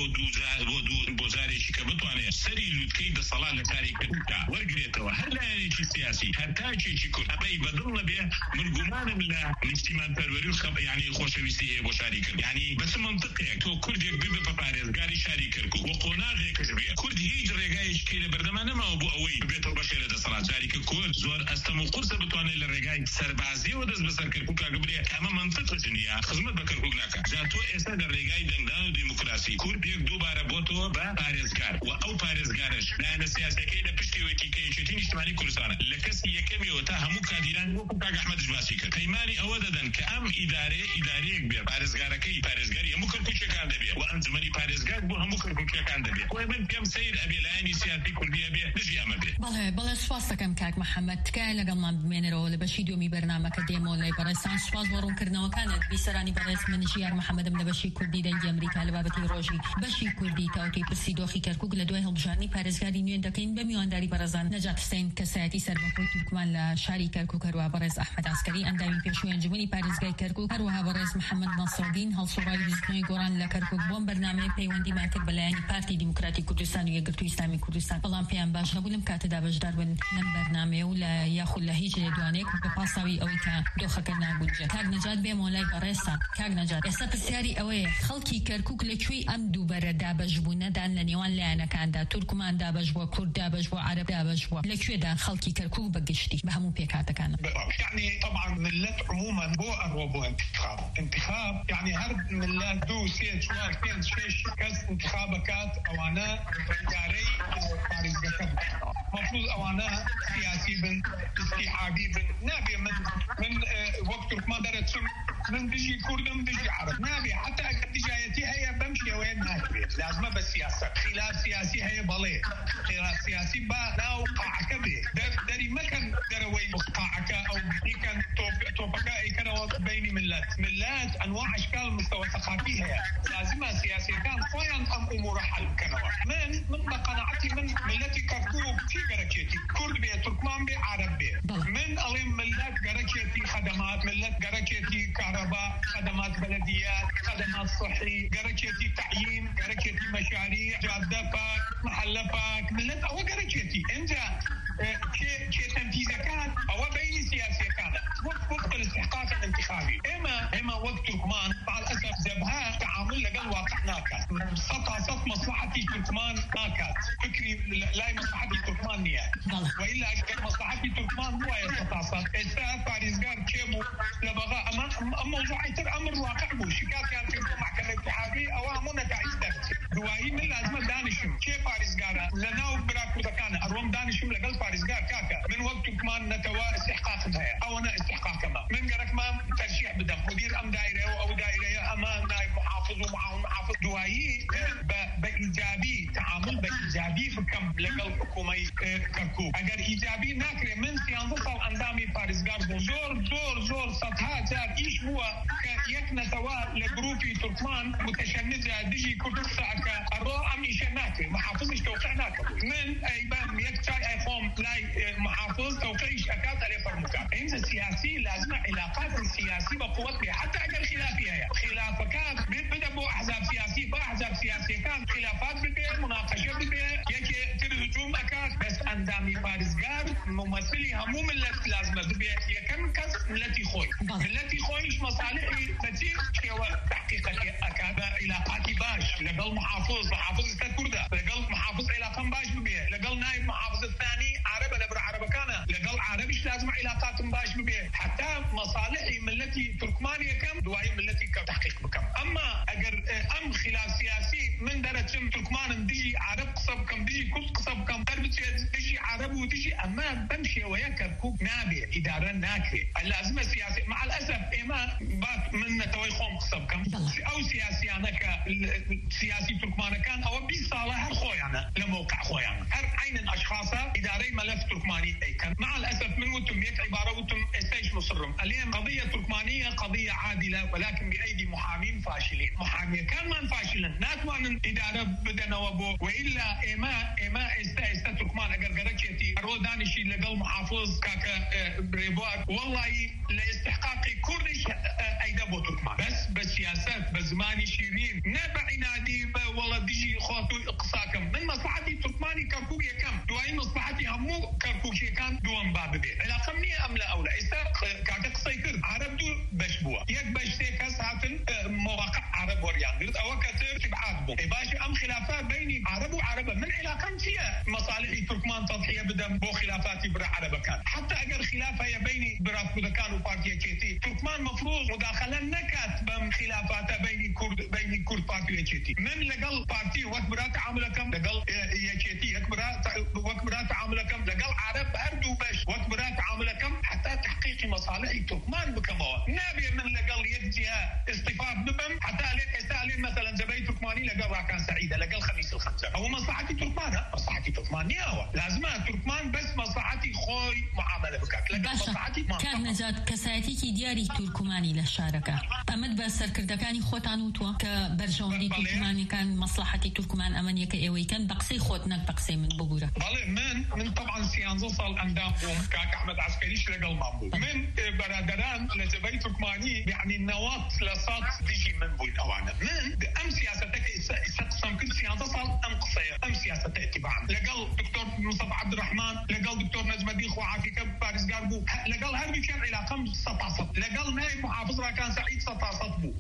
S1: بوزاري شيكابتوانه سري لوتكي د صلاه لتاريخ كتا ورغريتو هلا يعني سياسي حتى شيء كرد ابي بدلنا به مرغمان من الاجتماع البروري يعني خوشويستي بوشاريك يعني بس منطقي تو كرد بيبي باريز غاري شاريكركو وقوناغي كشبيه كرد هيج رغايش كيله بردمانه ما ابو اوي بيت البشير د صلاه جاريك كرد زور استمو قرصه بتوانه للرغاي سربازي ودز بسركركو كاغبري اما منطقه جنيا خدمت بكركو لك جاتو اسا الرغاي دندان ديمقراطي كرد يك دوباره بوتو با باريزغار او باريزغارش لان سياسه كيله بشتي وتي كيشتين اجتماعي كردستان لكس يكمي وتا همو كاديران وكو كاغ احمد جباسي كيماني اوددن كام اداري كبير باريزغاركي باريزغاري همو كركو كان دبي وانزمني باريزغار بو همو كركو كان دبي ومن كم سير ابي لاني سياسي كردي ابي نجي امبي
S2: بله سواسكم كاك محمد تكاي لقلنا بمينرو لبشيدو مي برنامج ديمو لي برسان سواز ورون كرنا كانت بيسراني برس من جيار محمد من بشي كردي دنج امريكا لبابتي روجي بشي كردي تاوتي برسيدوخي كركوك لدوي هلبجاني باريزغاري نيون دكين بميوان داري برزان نجات حسين كساتي سربكوي تركمان لشاري كركوك هروا برز احمد عسكري اندامي بيشو انجمني باريزغاي كركوك هروها برز محمد نصر الدين هل صوراي بزنوي قران لكركوك بوم برنامج بيوندي ماكر بلاني بارتي ديمقراطي كردستان يقرتو اسلامي كردستان بلان بيان باش هبولم كاتدا بجدار بن نم برنامج ولا ياخذ لهيج لدوانيك بباساوي او كان دوخه كنا بوجه كاغ نجات بي مولاي بريسا كاغ نجات اسا سياري اوي خلقي كركوك لچوي ام دو بردا بجبونه دان لنيوان لانا كان دا تركمان دا بجبو كرد دا بجبو عرب دا بجبو لچوي دا خلقي كركوك بقشتي بهمو بيكاتا كان
S1: يعني طبعا ملت عموما بو انتخاب يعني هرب ملت دو سيت شوار كان شيش كاس انتخابات اوانا داري باريزغا مفروض اوانا سياسي بن استيعابي بن نابي من وقت ما درت من بيجي كرد من بيجي عرب نابي حتى اتجاهاتي هي بمشي وين نابي لازم بس سياسه خلاف سياسي هي بالي خلاف سياسي با ناو قاعكبي دري ما كان دروي قاعكه او كان توبكا اي كان بين ملات انواع اشكال مستوى ثقافي هي لازمها سياسي كان فين امور حل كنوا من قناعتي من ملتي كركوك في قركتي كرد بي تركمان بي عرب بي من ألين ملت قركتي خدمات ملت قركتي كهرباء خدمات بلديات خدمات صحي قركتي تعيين قركتي مشاريع جادة باك محلة باك ملت أو قركتي انت كي تنفيذ كان أو بين سياسي كانت وقت الاستحقاق الانتخابي اما وقت تركمان مع الاسف زبها تعامل لقل واقعنا كان سطع مصلحتي تركمان ما كانت فكري لا مصلحتي تركمان نيات والا اكثر مصلحتي تركمان مو هي سطع اسا باريزغار كيبو لبغاء اما موضوع يتر امر واقع بو شكايات كانت في المحكمه الاتحاديه او امونه كايسترت دواهي من لازم دانشم كيف باريزغار لنا وبراكو كان اروم دانشم لقل باريزغار كاكا من وقت تركمان نتوا استحقاقها او انا استحقاقها من قرك ما ترشيح بدم مدير ام دائره او دائره اما نائب محافظ ومعه محافظ دواهي بايجابي تعامل بايجابي في كم لقل حكومه كركوك اگر ايجابي ناكره من سيانصل اندامي باريزغار زور سطحات زاد ايش هو يك نتوا لجروبي تركمان متشنجه ديجي كردستان الروح ام يشناك محافظ توقعناك من ايبان يكتاي ايفوم لاي محافظ توقيش اكاد عليه فرمكات انت سياسي لازم علاقات السياسي بقوتها حتى اگر خلافيه خلافات بدا بو احزاب سياسي كان خلافات بده مناقشه بده يكي ترجم اكاد بس عند إسلامي بارزقار ممثلي همو ملت لازمة دبي يكن كز ملتي خوي ملتي خويش مصالحي كثير تحقيق أكاد علاقاتي باش لقل محافظ استاذ كردة لقل محافظ علاقة باش ببيه لقل نائب محافظ الثاني عرب لبر عرب كان لقل عربيش لازم علاقات باش ببيه حتى مصالحي ملتي تركمانية كم دواي ملتي كم تحقيق بكم أما أجر أم خلاف سياسي من درجة تركمان بيجي عرب قصب كم بيجي كل قصب كم بيجي عرب وبيجي أما بمشي وياك كوب نابي إدارة ناكرة اللازمة سياسية مع الأسف إما بات من تويخوم قصب كم أو سياسي أنا سياسي تركمان كان أو بيصالح خويانا لموقع خويانا هر عين أشخاص إداري ملف تركماني أي كان مع الأسف من وتم يك عبارة وتم استيش مصرم اليوم قضية تركمانية قضية عادلة ولكن بأيدي محامين فاشلين محامين كان من فاشلين ناتوان إدارة بدنا وبو وإلا إما استا تركمان أجر قرقتي روداني شيء لقل محافظ كاكا بريبوات والله لاستحقاق كردش أيدا بو تركمان بس سياسات بزماني شيرين نبع نادي والله بيجي خاطو اقصاكم من مصلحتي تركماني كركوك يكم دواي مصلحتي همو كركوك يكم دوام باب بي علاقة مني أم لا أولا إستا كاكا قصيكر عرب دو بشبوه يك بشتيكس هاتن مواقع عرب وريان قلت أو كتير تبعات بو باشي أم خلافات بيني عرب وعرب من علاقة فيها مصالحي تركمان تضحية بدم بو خلافاتي برا عرب كان حتى أجر خلافها يا بيني براف كردكان وبارتيا كيتي تركمان مفروض مداخلة نكات بم خلافاتها بيني كرد بارتيا كيتي من لقل بارتي وكبرات عاملكم لقل يا كيتي وكبرات عاملكم لقل عرب هردو باش وكبرات عاملكم حتى تحقيق مصالح تركمان بكموا نابي من لقل يجزيها استفاد بهم حتى لين مثلا زباين تركماني لقل راكان سعيدة لقل خميس الخمسة هو مصلحتي تركمان مصلحتي تركمانية هو لازمها تركمان بس مصلحتي خوي معاملة بكات لقل مصلحتي ما
S2: كان نجات كساتيكي دياري تركماني للشاركة أمد بسر كردكاني خوتان وتوا كبرجوندي تركماني كان مصلحتي تركمان أمن يك إيوي كان بقصي خوتنك بقصي من بقورة
S1: من طبعا سيانزو صال أندام كاك أحمد عسكريش لقل مامبو من برادران لزباين تركماني يعني النواة لصات ديجي من بوين أوانا من أم سياستك إستقسم كل سيانزو صال أم قصير أم سياستك اتباعا لقل دكتور مصطفى عبد الرحمن لقل دكتور نجم الدين خوعافي باريس قاربو لقل هربي كان علاقة سطاصط لقل نائب محافظ راكان سعيد سطاصط بو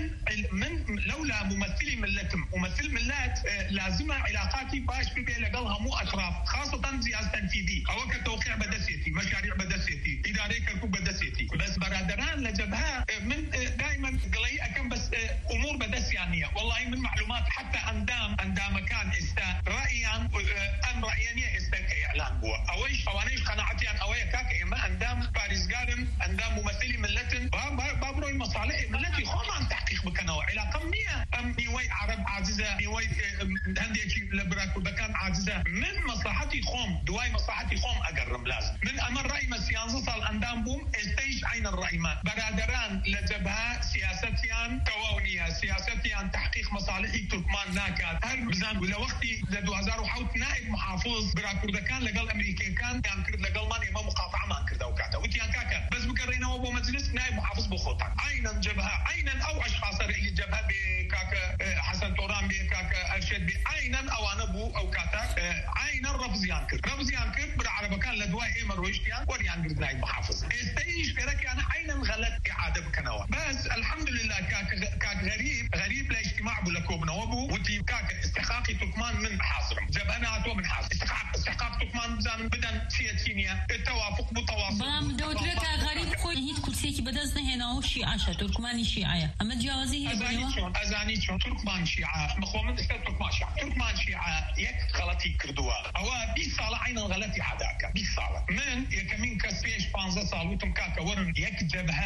S1: من لولا ممثلي ملتهم ممثل ملات لازمة علاقاتي باش ببي لقلها مو أطراف خاصة زيادة تنفيذي أو كتوقيع بدسيتي مشاريع بدسيتي إداري كركوب بدسيتي بس برادران لجبها من دائما قلي أكم بس أمور بدسيانية والله من معلومات حتى أندام كان استا رأيا أم رأيانية استا كإعلان بوا أوانيش قناعتي عن أويا كاك إما أندام باريس جاردن أندام ممثلي ملتن بابرو المصالح ملتي خوما عن تحقيق بكنوا علاقة منية أم نيوي عرب عزيزة نيوي هنديكي لبراكو بكان عزيزة من مصلحتي خوم دواي مصلحتي خوم أقرب لازم من أمر رأي مسيانزة صال أندام بوم استيش عين الرأيمان برادران لجبها سياستيان كواونية سياستيان تحقيق مصالحي تركمان ناكات هر بزان ولا وقتي لدو هزارو حوت نائب محافظ براكو كان لقل أمريكي كان كرد لقل ماني ما مقاطعة ما كرد وكاتا وتيان كاكا بس بكرينا وبو مجلس نائب محافظ بخوطان عينا جبها عينا أو أشخاص رئي جبها بكاكا حسن توران بكاكا أرشد بعينا أو أنا بو أو كاتا عينا رفزيان كرد برا عربا كان لدواي إيمر ويشتيان وريان كرد نائب محافظ استيش كرك أنا عينا غلط إعادة بكنوا بس الحمد لله كاك غريب لاجتماع بلكوبنا وبو وتي كاك استحقاقي تركمان من حاصرم جبنا تو من حاصر استحقاق تركمان بزان بدن سياسية التوافق بتواصل
S2: بام دودرك غريب خوي هيت كرسيكي بدزنا هنا وشيعة تركماني شيعة أما جوازي هي
S1: أزاني شون تركمان شيعة مخومن تركمان شيعة يك غلطي كردوا أو بيصال عين الغلطي حداك بيصال من يكمين كسبيش 15 سال وتم كاكا ورن يك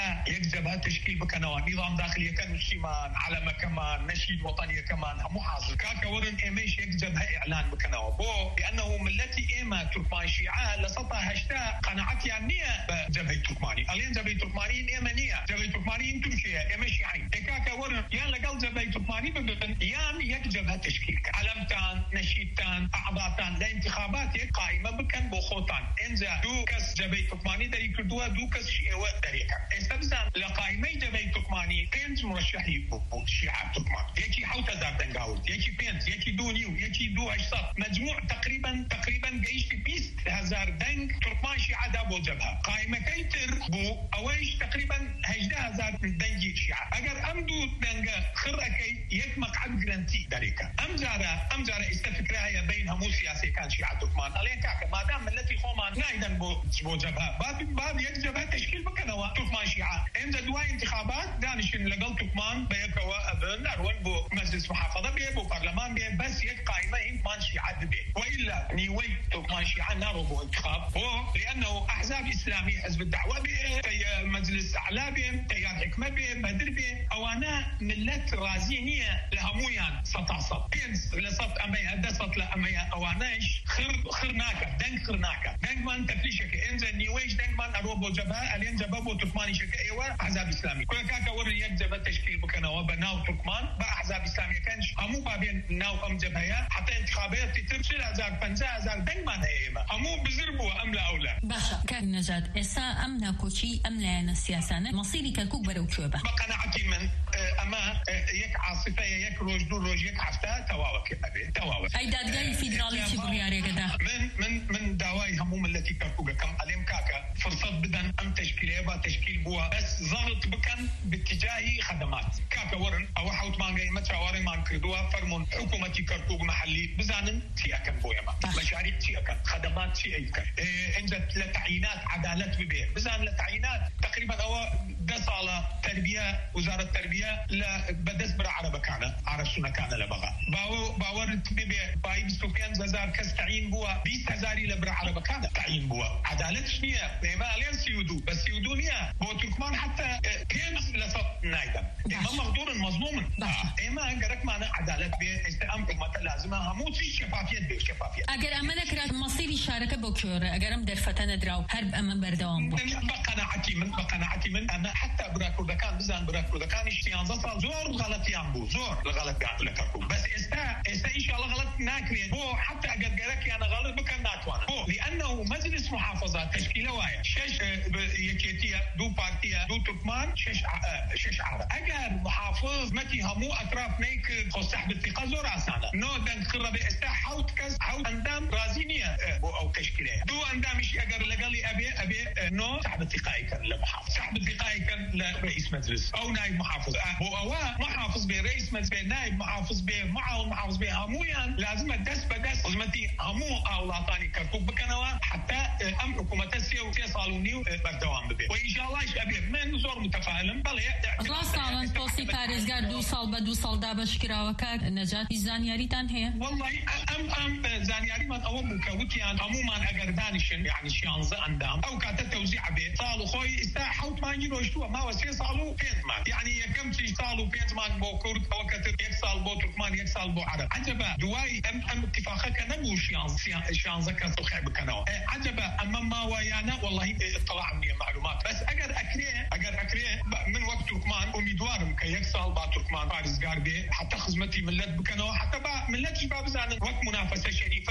S1: جبهة تشكيل بكنوا نظام داخلي كان شيمان على كمان نشيد وطني كمان مو حاضر كاكا ورن إيميش يك جبهة إعلان بكنوا بو لأنه ملتي إيما تركمان شيعة لسطها هشتا قناعتي عنية بجبهة تركماني ألين جبهة تركمانيين إيمانية جبهة تركمانيين تركيا إيما شيعين كاكا ورن يان لقل جبهة تركماني بدن يان يك جبهة تشكيل علمتان نشيدتان أعضاءتان لانتخابات يك قائمة بكن بوخوتان إنزا دو كس جبهة تركماني دري كردوا دو كس شيعة دريكا استبزان لقائمة جبهة تركماني بينز مرشحي شيعة تركمان يكي حوت هزار دنقاوت يكي بينز يكي دونيو يكي دو أشصر مجموع تقريبا جيش في 20,000 دنق تركمان شيعة دابو جبهة قائمة كيتر بو أويش تقريبا 11,000 دنجي شيعة أجر أمدو دنقا خركي يك مقعد جرانتي داريكا أمجارة استفكرها يا بين همو سياسي كان شيعة تركمان ألين كاكا ما دام التي خومان نايدا بو جبهة باب يك جبهة تشكيل بكنوا تركمان شيعة إمدا دواي انتخابات دانشين لقل تركمان بيكوا أبن أروان بو مجلس محافظة بيه بو برلمان بيه بس يك قائمة إنكمان شيعة بيه وإلا نيوي تركمان شيعة نارو بو انتخاب هو لأنه أحزاب إسلامية حزب الدعوة بيه مجلس أعلى بيه تيار حكمة بيه بدر بيه أوانا ملت رازينية لهمويان سطاصط بينس لصط أميها دصط لأميها أواناش خرناكا دنك مان تفليشك إنزل نيويش دنك مان أروبو جبهة ألين جبابو تركماني شكا إيوه أحزاب إسلامي كل كاكا ورن يك جبهة تشكيل بكنا وبناو تركمان بأحزاب إسلامية كانش همو بابين ناو أم جبهة حتى انتخابات تترسل 50,000 دنك مان هيما همو بزربوا أم لا أولا
S2: باشا كان نجاد إسا أمنا كوشي أم لا السياسة مصيري كالكوك برو شوبة
S1: بقناعتي من أما يك عاصفة يك روج دور روج يك حفتة تواوك أبي تواوك
S2: أي دادقاي فيدرالي تبغياري كده
S1: من دواي هموم التي كركوكا كم عليهم كاكا فرصة بدن أم تشكيل بوا بس ضغط بكن باتجاه خدمات كاكا ورن أو حوت مانجاي متشاورين مان كردوا فرمون حكومتي كركوك محلي بزانن تي أكن بويا ما مشاريع تي أكن خدمات تي أيكن إنجت لتعيينات عدالة ببير بزان لتعيينات تقريبا أو دصالة تربية وزارة التربية لا بدس برا عربة كان عرب سنة كان لبغا باورت ببير باي بستوفيان زازار كس تعيين بوا 20,000 لبرا عربة كان تعيين بوا عدالة شنية ما عليها سيودو بس سيودو نيا بو تركمان حتى كينز لصط نايدا إما مغدور مظلوم إما قرك معنا عدالة بيه استقام حكمة لازمة هموت في شفافية
S2: أجر أمانك رات مصيري شاركة بوكيور أجرم درفتنا دراو هرب أمن بردوام
S1: بقناعتي من أنا حتى براكردكان بزان براكردكان اشتيان زصل زور غلط يامبو زور لغلط لكركو بس استا إن شاء الله غلط ناكرين بو حتى أجرك أنا غلط بكن ناتوانا بو لأنه مجلس محافظات تشكيلة وايا شش يكيتيا دو بارتيا دو تركمان شش عرب أجر محافظ متي همو أطراف نيك خصح بالثقة زور عسانا نو دن خرب استا حوت كز حوت أندام رازينية بو أو تشكيلة دو أندام إيش أجر لقلي أبي نو سحب الثقة كان لمحافظ سحب الثقة كان لرئيس مجلس أو نائب محافظ بو أوا محافظ برئيس مجلس نائب محافظ معاون محافظ همويان لازم دس بدس متي همو أولاطاني كركوك بكنوا حتى أم حكومة السيو صالونيو بردوام ببي وإن شاء الله إيش أبي من زور متفائل بل
S2: راستان توصي باريزگار 2 سال دابش كراوكات نجات زانياريتان هي
S1: والله أم زانياري من أول مكوتيان عموما أجر دانشن يعني شيانزة أندام أو كانت توزيع به صالو خوي استحوت ما يروشوا ما وسي صالو بينتمان يعني كم شيء صالو بينتمان بو كرد أو كتر يكسال بو تركمان يكسال بو عرب عجبا دواي أم اتفاقا كنبو شيانزة كسل خيب كنوا عجبا أما ما ويانا والله اطلع مني معلومات بس أجر أكريه من وقت تركمان أميدوارم كي يكسال با تركمان بارز قاربي حتى خدمتي ملت بكنوا حتى با ملت شباب زانن وقت منافسة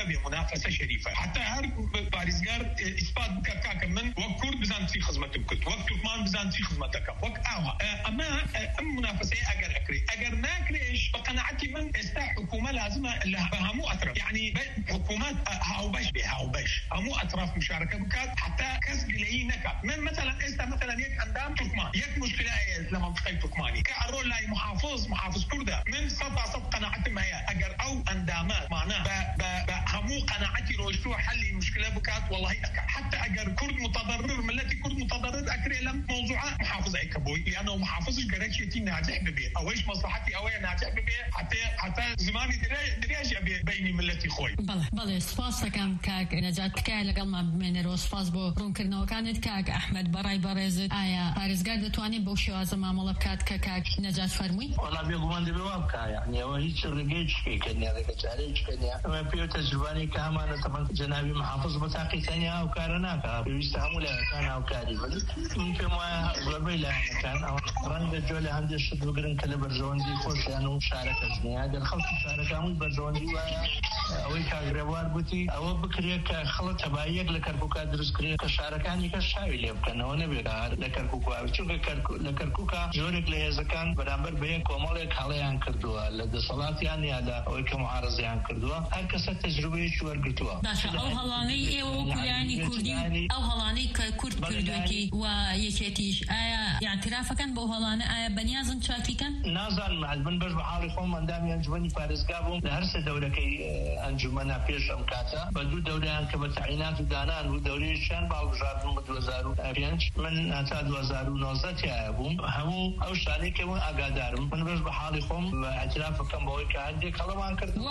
S1: شريفة حتى هر بارز قار إثبات بكاكا من وقت كرد بزان تي خدمتك كنت وقت تركمان بزان تي خدمتك وقت أما منافسة أجر ناكريش بقناعتي من استا حكومة لازمة لها همو أطراف يعني حكومات هاوبش همو أطراف مشاركة بكات حتى كسب لي نكات من مثلا استا مثلا يك أندام تركمان يك مشكلة لمنطقة تركماني كأرول لاي محافظ كردة من صد قناعتي ما هي أجر أو أندامات معناه همو قناعتي روشتو حل مشكلة بكات والله حتى أجر كرد متضرر ملتي كرد متضرر أكري لم موضوعات محافظ أيكبوي لأنه محافظ قريشتي ناجح ببي أويش مصلحتي أوي ناجح ببي حتى زماني درياج بيني ملتي خوي
S2: بله سپاس كان كاك نجات كاي لقل ما من روز فاز بو رون كرنو كانت كاك أحمد براي بارزت آيا بارزگار دتواني بوشي وازما ملبكات كاك نجات فرمي
S3: والله بيقومان دي بوابكا يعني هو هيك رجيج كنيا رجاليج كنيا ما بيو تجرباني كامانة طبعا جنابي محافظ بتاقي ثانية أو كارناكا بيستعمل كان أو كاري ممكن ما قبل كان أو رند الجولة عندي الشد وقرن كله برجوان دي خوش يعني مشاركة زني هذا الخلق مشاركة مو برجوان دي ئەوەی کاگرێوار گوتی ئەوە بکرێت کە خەڵک تەبایەک لە کەرکووکا دروست کرێت کە شارەکانی کەس شاوی لێ بکەنەوە نەبێت لە کەرکووکا چونکە لە کەرکووکا زۆرێک لە هێزەکان بەرامبەر بە یەک کۆمەڵێک هەڵەیان کردووە لە دەسەڵاتیان یا لە ئەوەی کە معارەزەیان کردووە هەر کەسە تەجروبەیەکی وەرگرتووە.
S2: باشە ئەو هەڵانەی ئێوە وەکولیانی کوردی ئەو هەڵانەی کە کورد کردوێتی و یەکێتیش ئایا یاعترافەکەن بۆ هەڵانە ئایا بەنیازن چاکیکەن؟
S3: نازانم من بەش بە حاڵی خۆم ئەندامی ئەنجومەنی پارێزگا بووم لە هەر سێ دەورەکەی ئەنجومەنە پێش ئەم کاتە بە دوو دەورەیان کە بە تەعیینات و دانان بوو دەورەیەکیان باڵبژاردبووم بە 2005 من تا 2019 تایە بووم هەموو ئەو شتانەی کە من ئاگادارم من بەش بە حاڵی خۆم بە ئەترافەکەم بەوەی کە هەندێک هەڵەمان کردووە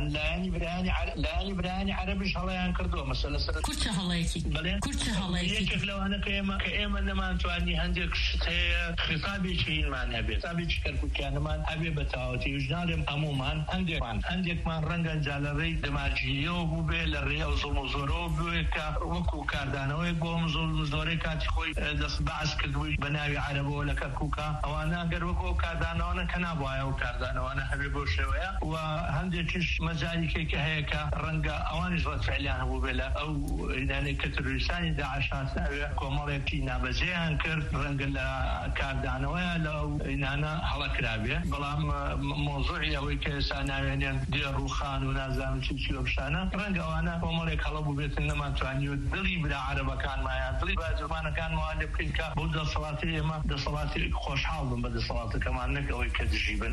S3: لایەنی برایانی عەرەبیش هەڵەیان کردووە مەسەلە سەر
S2: کورچە هەڵەیەکی
S3: کورچە هەڵەیەکی یەکێک لەوانە کە ئێمە نەمانتوانی هەندێک شت هەیە خطابێکی هینمان هەبێت خطابێکی کەرکووکیانەمان هەبێ بە تەواوەتی وژدانێم هەمومان هەندێکمان ڕەنگە جالەڕێی دەماجیەوە بوو بێ لە ڕێ ئەو زوڵم و زۆرەوە بوێ کە وەکو کاردانەوەی بۆ زۆڵم و زۆرەی کاتی خۆی دەست بەعس کردووی بە ناوی عەرەبەوە لە کەرکووکا ئەوانە ئەگەر وەکو ئەو کاردانەوەنە کە نابوایە ئەو کاردانەوەنە هەبێ بۆ شێوەیە و هەندێکیش مەجالیکێکە هەیە کە ڕەنگە ئەوانیش بە فعلیان هەبوو بێ لە ئەو ئینانەی کە تروریستانی داعشان کۆمەڵێکی نابەجێیان کرد ڕەنگە لە کاردانەوەیە لە ئەو ئینانە هەڵەکرابێ بەڵام مۆزوعی ئەوەی کە ئێستا ناوێنێن دێ ڕووخان و نازانم چی وەپشانە ڕەنگە ئەوانە کۆمەڵێک هەڵەبوو بێتن نەمانتوانیوە دڵی برا عەرەبەکانمایان دڵی بازرمانەکانمان لێ بکەین کە بۆ دەسەڵاتی ئێمە دەسەڵاتی خۆشحاڵ بن بە دەسەڵاتەکەمان نەک ئەوەی کە دژی بن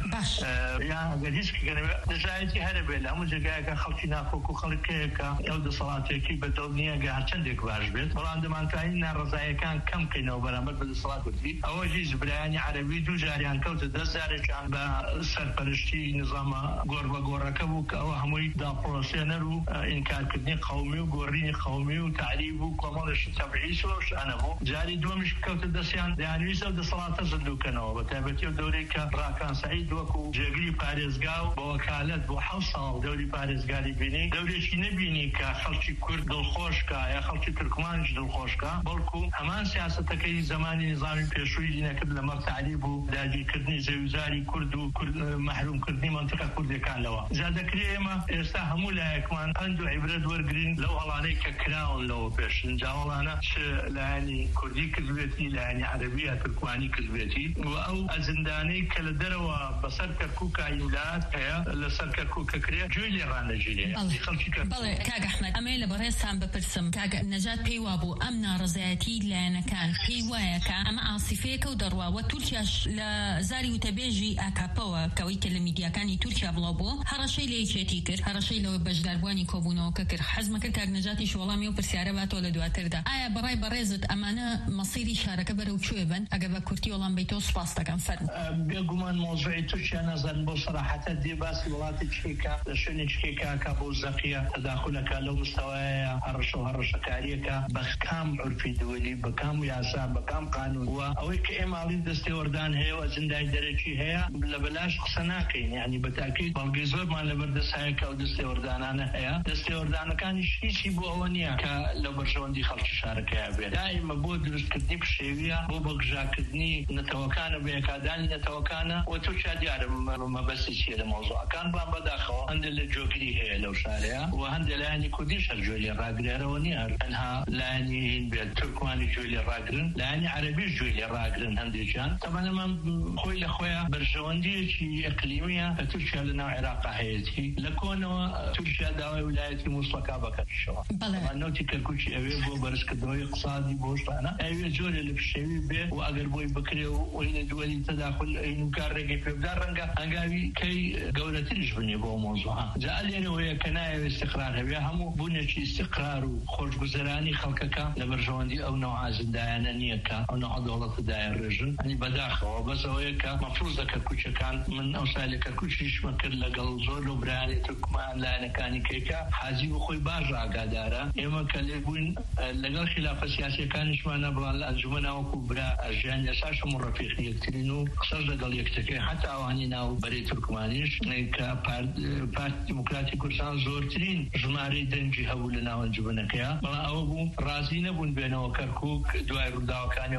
S3: یان ئەگەر هیچ دژایەتی هەرە بێت لە هەموو جێگایەکە خەڵکی ناکۆک و خەڵکەیەکە ئەو دەسەڵاتێکی بەدڵ نییە گە هەرچەندێک باش بێت بەڵام دەمانتوانی ناڕەزایەکان کەم بکەینەوە بەرامبەر بە دەسەڵات کوردی ئەوە هیچ برایانی عەرەبی دوو جاریان کەوتە دەست جارێکیان بە سەرپەرشتی نظامە گۆڕ بە گۆڕەکە بوو کە ئەوە هەمووی داپڕۆسێنەر و ئینکارکردنی قەومی و گۆڕینی قەومی و تعریب و کۆمەڵێکی تەبعیض و شانە بوو جاری دووەمیش کەوتە دەستیان دەیانویست ئەو دەسەڵاتە زندووکەنەوە بە تایبەتی ئەو دەورەی کە ڕاکان سەعید وەکو جێگری پارێزگا و بە وەکالەت بۆ 7 ساڵ دەوری پارێزگاری بینی دەورێکی نەبینی کە خەڵکی کورد دڵخۆشکە یا خەڵکی تورکمانیش دڵخۆشکە بەڵکو هەمان سیاسەتەکەی زمانی نظامی پێشووی نەکرد لەمەڕ تعریب و داگیرکردنی زەویزاری کورد و محرومکردنی منتیقە کوردەکانەوە جا دەکرێت ئێمە ئێستا هەموو لایەکمان پند و عیبرەت وەرگرین لەو هەڵانەی کە کراون لەوە پێشن جاوەڵانە چ لایەنی کوردی کردوێتی لایەنی عەرەبی یا تورکمانی کردوێتی و ئەو ئەجندانەی کە لە دەرەوە بەسەر کەرکووکا ویلایەت هەیە لەسەر کەرکووکە کرێ جوێی لێ ڕانەگیرێ خەڵکی
S2: بەڵێ کاک ئەحمەد ئەمێ لە بەڕێزتان بپرسم کاک نەجات پێی وابوو ئەم ناڕەزایەتی لایەنەکان پێی وایە کە ئەمە ئاسیفەیەکە و دەڕواوە تورکیاش لە زاری وتەبێژی ئاکاپەوە کەوەی کە لە میدیاکانی تورکیا بڵاو بووە هەڕەشەی لە یەکێتی کرد هەڕەشەی لەوە بەشداربووانی کۆبوونەوەکە کرد حەزمە کرد کاک نەجاتی وەڵامی و پرسیارە باتەوە لە دواتردا ئایا بەڕای بەڕێزت ئەمانە مەسیری شارەکە بەرەو کوێ بن ئەگەر بە کورتی وەڵام بیتەوە سوپاس دەکەم فەرموو
S3: بێگومان مۆزوعی تورکیا نەزان بۆ سەراحەتە دێ باسی وڵاتی چێکە لە شوێنی چێکاکە بۆ زەقیە تەداخولەکە لەو مستەوایە هەڕەشەکاریەکە بە کام عورفی دووەلی بە کام یاسا بە کام قانون وە ئەوەی کە ئێماڵی دەستێوەردان هەیە و ئەجندای دەرەکی هەیە لە بەلاش قسە ناکەین یعنی بە تاکید بەڵگەی زۆرمان لەبەر دەستایەکە و دەستێوەردانانە هەیە دەستێوەردانەکانیش هیچی بۆ ئەوە نییە کە لە بەرژەوەندی خەڵکی شارەکەیە بێت دائیمە بۆ دروستکردنی پشێویە بۆ بەگژاکردنی نەتەوەکانە بەیەکادانی نەتەوەکانە و تورکیا دیارە مەبەستی چیە لە مۆزوعەکان بان بەداخەوە هەندێک لە جۆگری هەیە لەو شارەیە و هەندێک لایەنی کوردیش هەر جۆی لێ ڕاگرێرەوە نییە تەنها لایەنی هین بێت تورکمانی جۆی لێ ڕاگرن لایەنی عەرەبیش جۆی لێ ڕاگرن هەندێکیان تەمەنە من خۆی لە خۆیان بەرژەوەندیەکی ئەقلیمیە کە تورکیا لەناو عێراقا هەیەتی لە کۆنەوە تورکیا داوای ویلایەتی موسڵەکە بکاتشەوە نەوتی کەرکووکی ئەوێ بۆ بەرزکردنەوەی اقتصادی بۆ شتانە ئەوێ جۆرێ لە پشێوی بێ و ئەگەر بۆی بکرێ و ئەوی لە دووەلی تەداخل ئینکار ڕێگەی پێبدا ڕەنگە هەنگاوی کەی گەورەتریش بنێ بۆ مۆزوعە جا لێرەوەیە کە نایەوێت استقرار هەبێ هەموو بوونێکی استقرار و خۆشگوزەرانی خەڵکەکە لە بەرژەوەندی ئەو نەوع ئازندایانە نییە کە ئەو نەوع دەوڵەتەدایە ڕێژن ئەنی بەداخەوە بەسەوەیە کە مەفروضە کەرکووچەکان من ئەو سای لە کەرکووچیشمە کرد لەگەڵ زۆر لەو برایانی تورکمان لایەنەکانی کێکە حاجی بە خۆی باش ئاگادارە ئێمە کە لێ بووین لەگەڵ خلافە سیاسیەکانیشمانە بڵان لە ئەنجومەنە وەکو برا ژیان یاساشم و ڕەفیقی یەکترین و قسەش لەگەڵ یەکتەکەی حتا ئەوانی ناو بەرەی تورکمانیش کە پارتی دیموکراتی کوردستان زۆرترین ژمارەی دەنگی هەبوو لە ناو ئەنجومەنەکەیە بەڵام ئەوە بوو ڕازی نەبوون بێنەوە کەرکووک دوای ڕووداوەکانی ئۆکتۆبەر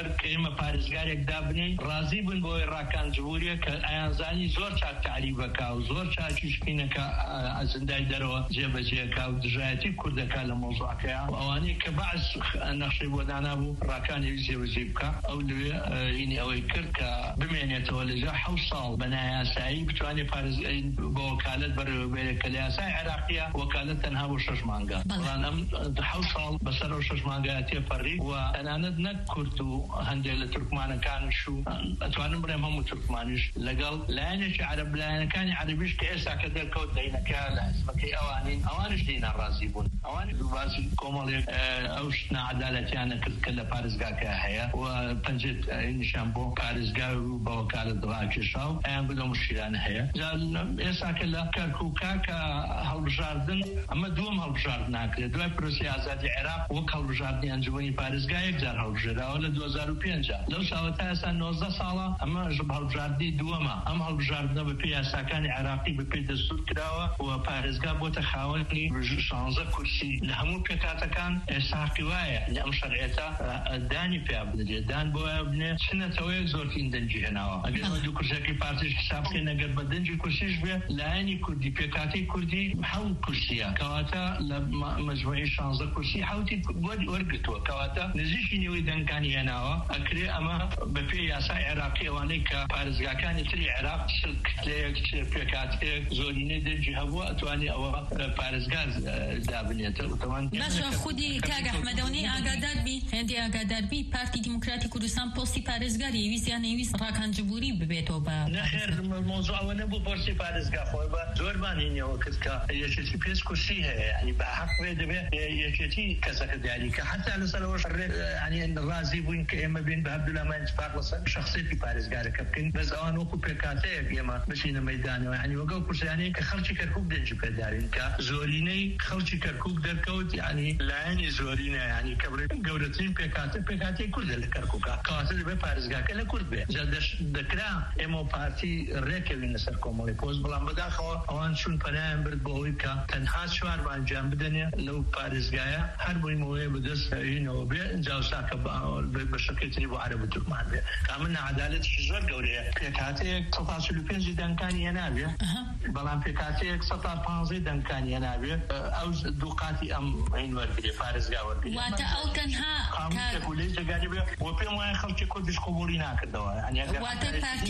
S3: بەر کەمە پارێزگارێک دابنین ڕازی بن بۆی ڕاکان جمهوریە کە ئایانزانی زۆر چاک تعریبەکە و زۆر چاکیشکینەکە ئەزندای دەرەوە جێبەجێکە و دژایەتی کوردەکە لە مۆزوعەکەیە و ئەوانەی کە بەعز نەخشەی بۆ دانابوو ڕاکانی جێبەجێ بکە ئەو لەوێ هینی ئەوەی کرد کە بمێنێتەوە لەجا 7 ساڵ بەنایاسایی بتوانێت بۆ وەکالەت بەڕێوەبەرێک کە لە یاسای عێراقیە وەکالەت تەنها بۆ 6 مانگە بەڵام ئەم 7 ساڵ بەسەر ئەو 6 مانگەیە تێپەڕی و تەنانەت نەک کورد و هەندێک لە تورکمانەکانیش و ئەتوانم بڵێم هەموو تورکمانیش لەگەڵ لایەنێکی عەرب لایەنەکانی عەربیش کە ئێستا کە دەرکەوت لەینەکە لە حزبەکەی ئەوانش دێنە ڕازی بوون ئەوانی دووباسی کۆمەڵێک ئەو شتە عەدالەتیانە کرد کە لە پارێزگاکە هەیە و پەنجێت نیشان بۆ پارێزگا و بە وەکالەت ڕاکێشا و ئەیان بدە مشکلانە هەیە ئێستا کە لە کەرکووکا کە هەڵبژاردن ئەمە دووەم هەڵبژارد ناکرێت دوای پرۆسی ئازادی عێراق وەک هەڵبژاردنی ئەنجومەنی پارێزگا یەکجار هەڵبژێراوە لە 2005 لەو ساڵە تا ئێستا 19 ساڵە ئەمە هەڵبژاردنی دووەمە ئەم هەڵبژاردنە بەپێی یاساکانی عێراقی بەپێی دەستور کراوە و پارێزگا بۆتە خاوەنی 16 کورسی لە هەموو پێکاتەکان ئێستا وایە لە ئەم شەرعێتە دانی پێ بدرێت دان بۆ بنێ چنەتەوەیەک زۆرترین دەنجی هێناوە ئەگەر دوو کورسەکەی پارتیش حساب بکەین ئەگەر بە دەنجی کورسیش بێ لایەنی کوردی پێکاتی کوردی 7 کورسیە کەواتە لە مەجموعی 16 کورسی 7 وەرگتووە کەواتە نزیکی نیوەی دەنگانی هێناوە ئەکرێ ئەمە بەپێی یاسای عێراقی ئەوانەی کە پارێزگاکانی تری عێراق کتلەیەک پێکاتێک زۆرینەی دەنجی هەبووە ئەتوانێت ئەوە پارێزگا دابنێتە
S2: باشە خودی کاک ئەحمەدەونی ئاگادار بی هەندێک ئاگادار بی پارتی دیموکراتی کوردستان پۆستی پارێزگاری ویستیان نەویست ڕاکان جبوری ببێتەوە بە
S3: نەخێر مۆزوع ئەوە نەبوو پۆستی پارێزگا خۆی بە زۆرمان هینەوە کرد کە یەکێتی پێنج کورسی هەیە ینی بە حەق وێ دەبێت یەکێتی کەسەکە دیاری کە حتا لەسەرەوەش ینی ڕازی بووین کە ئێمە بین بە عەبدوڵامان اتفاق لەسەر شەخسێتی پارێزگارەکە بکەین بەس ئەوان وەکو پێکاتەیەک ئێمە بچینە مەیدانەوە ینی وەگەڵ کورسیانەیە کە خەڵکی کەرکووک دەنجی پێداوین کە زۆرینەی خەڵکی کەرکووک دەرکەوت ینی لایەنی زۆرینە ینی کە گەورەترین پێکاتی کوردە لە کەرکووکە کەواتە دەبێت پارێزگاکە لە کورد بێ دەکرا ئێمە پارتی ڕێکەوین لەسەر کۆمەڵی پۆست بەڵام بەداخەوە ئەوان چون پەنایان برد بۆ ئەوەی کە تەنها چوارمان جان بدەنێ لەو پارێزگایە هەر بۆیمەوەی بەدەستەوینەوە بێ جاوسا کە بە شەکەتری بۆ عەرەب و تورکمان بێ کامن عەدالەتیش زۆر گەورەیە پێکاتەیەک 145 دەنگانی هێنابێ بەڵام پێکاتەیەک 115 دەنگانی هێنابێ ئەو دوو قاتی ئەم هین وەرگێ پارێزگا وەرگێ
S2: واتە ئەو تەنها
S3: کولەی جگاری بێ بۆ پێم وایە خەڵکی کوردیش قبوڵی ناکردەوە
S2: واتە پارتی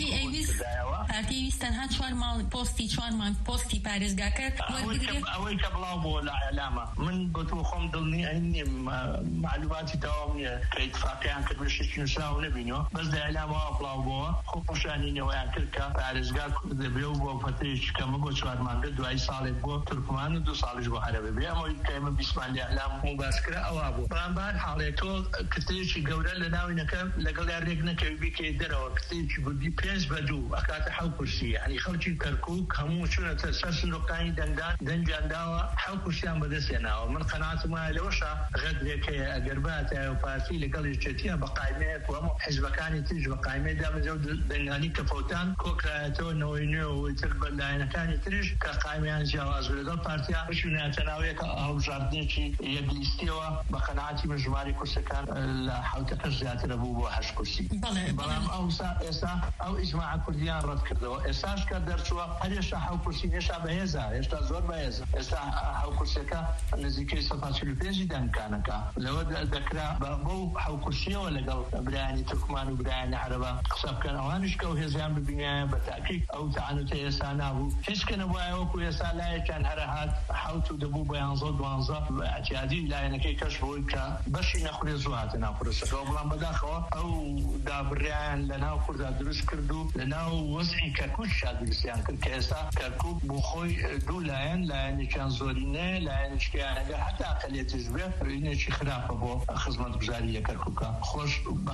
S2: ئەویست تەنها 4 ماڵ پۆستی 4 مانگ پۆستی پارێزگاکە وەرگێ
S3: ئەوەی کە بڵاو بۆ لە ئەعلامە من بۆ تۆ خۆم دڵنی ئەینی معلوماتی تەواو نییە کە ئیتفاقیان کرد بە شتێکی نووسراوە نەبینەوە بەس لە ئەعلامەوە بڵاو بووە خۆشانینەوەیان کرد کە پارێزگا دەبێ و بۆ فەتەیەکی کەمە بۆ 4 مانگە دوای ساڵێک بۆ تورکمان و 2 ساڵیش بۆ عەرەبە بێ ئەمەوەی کە ئێمە بیسمان لە ئەعلام مباسکرا ئەوە بوو بەڵام بەهەر حاڵێک تۆ کتێکی گەورە لە ناوینەکە لەگەڵ یان ڕێک نەکەوی بیکەی دەرەوە کتێکی بردی 5-2 ئەکاتە 7 کورسی ینی خەڵکی کەرکووک هەموو چونەتە سەر سندوقانی دەنجیان داوە 7 کورسیان بەدەستێناوە من قەناعەتم وایە لەوەشە غەدرێکەیە ئەگەر باتایە و پارتی لەگەڵ یەکێتیە بە قایمەیەک و هەموو حیزبەکانی تریش بە قایمەی دامەجە و دەنگانی کەفەوتان کۆکرایەتەوە نەوەی نوێەوەی تر بە لایەنەکانی تریش کە قایمەیان جیاواز بێ لەگەڵ پارتیا بچونایەتە ناوەیەک هەڵبژاردنێکی یەکلیستیەوە بە قەناعەتی من ژماری کورسەکان لە 7 زیاترە بوو بۆ 8 کورسی بەڵام ئێستا ئەو ئیجماع کوردیان ڕەت کردەوە ئێستاش کە دەرچووە هەر هێشتا 7 کورسی هێشتا بەهێزە هێشتا زۆر بەهێزە ئێستا 7 کورسەکە نزیکەی 145 دەنگکانەکە لەوە دەکرا بەو 7 کورسیەوە لەگەڵ برایانی تورکمان و برایانی عەرەبە قسە بکەن ئەوانش کە و هێزیان ببینیان بە تاکید ئەو تەعانوتە ئێستا نابوو هیچ کە نەبووایە وەکو ئێستا لایەکیان هەرە هات 7 و دەبوو بە 11-12 اعتیادی لایەنەکەی کەش بۆی کە بەشی نەخورێ زوو هاتە ناو کورسەکەەوە بەڵام بەداخەوە ئەو دابڕیان لە ناو کووردا دروست کرد و لە ناو وەزعی کەرکووک دروستیان کرد کە ئێستا کەرکووک بۆ خۆی دوو لایەنێکیان زۆرینە لایەنێکیانەگە هەتا ئەقەلێتیش بێ ڕوینێکی خراپە بۆ خزمەتگوزاریە کەرکووکە خۆش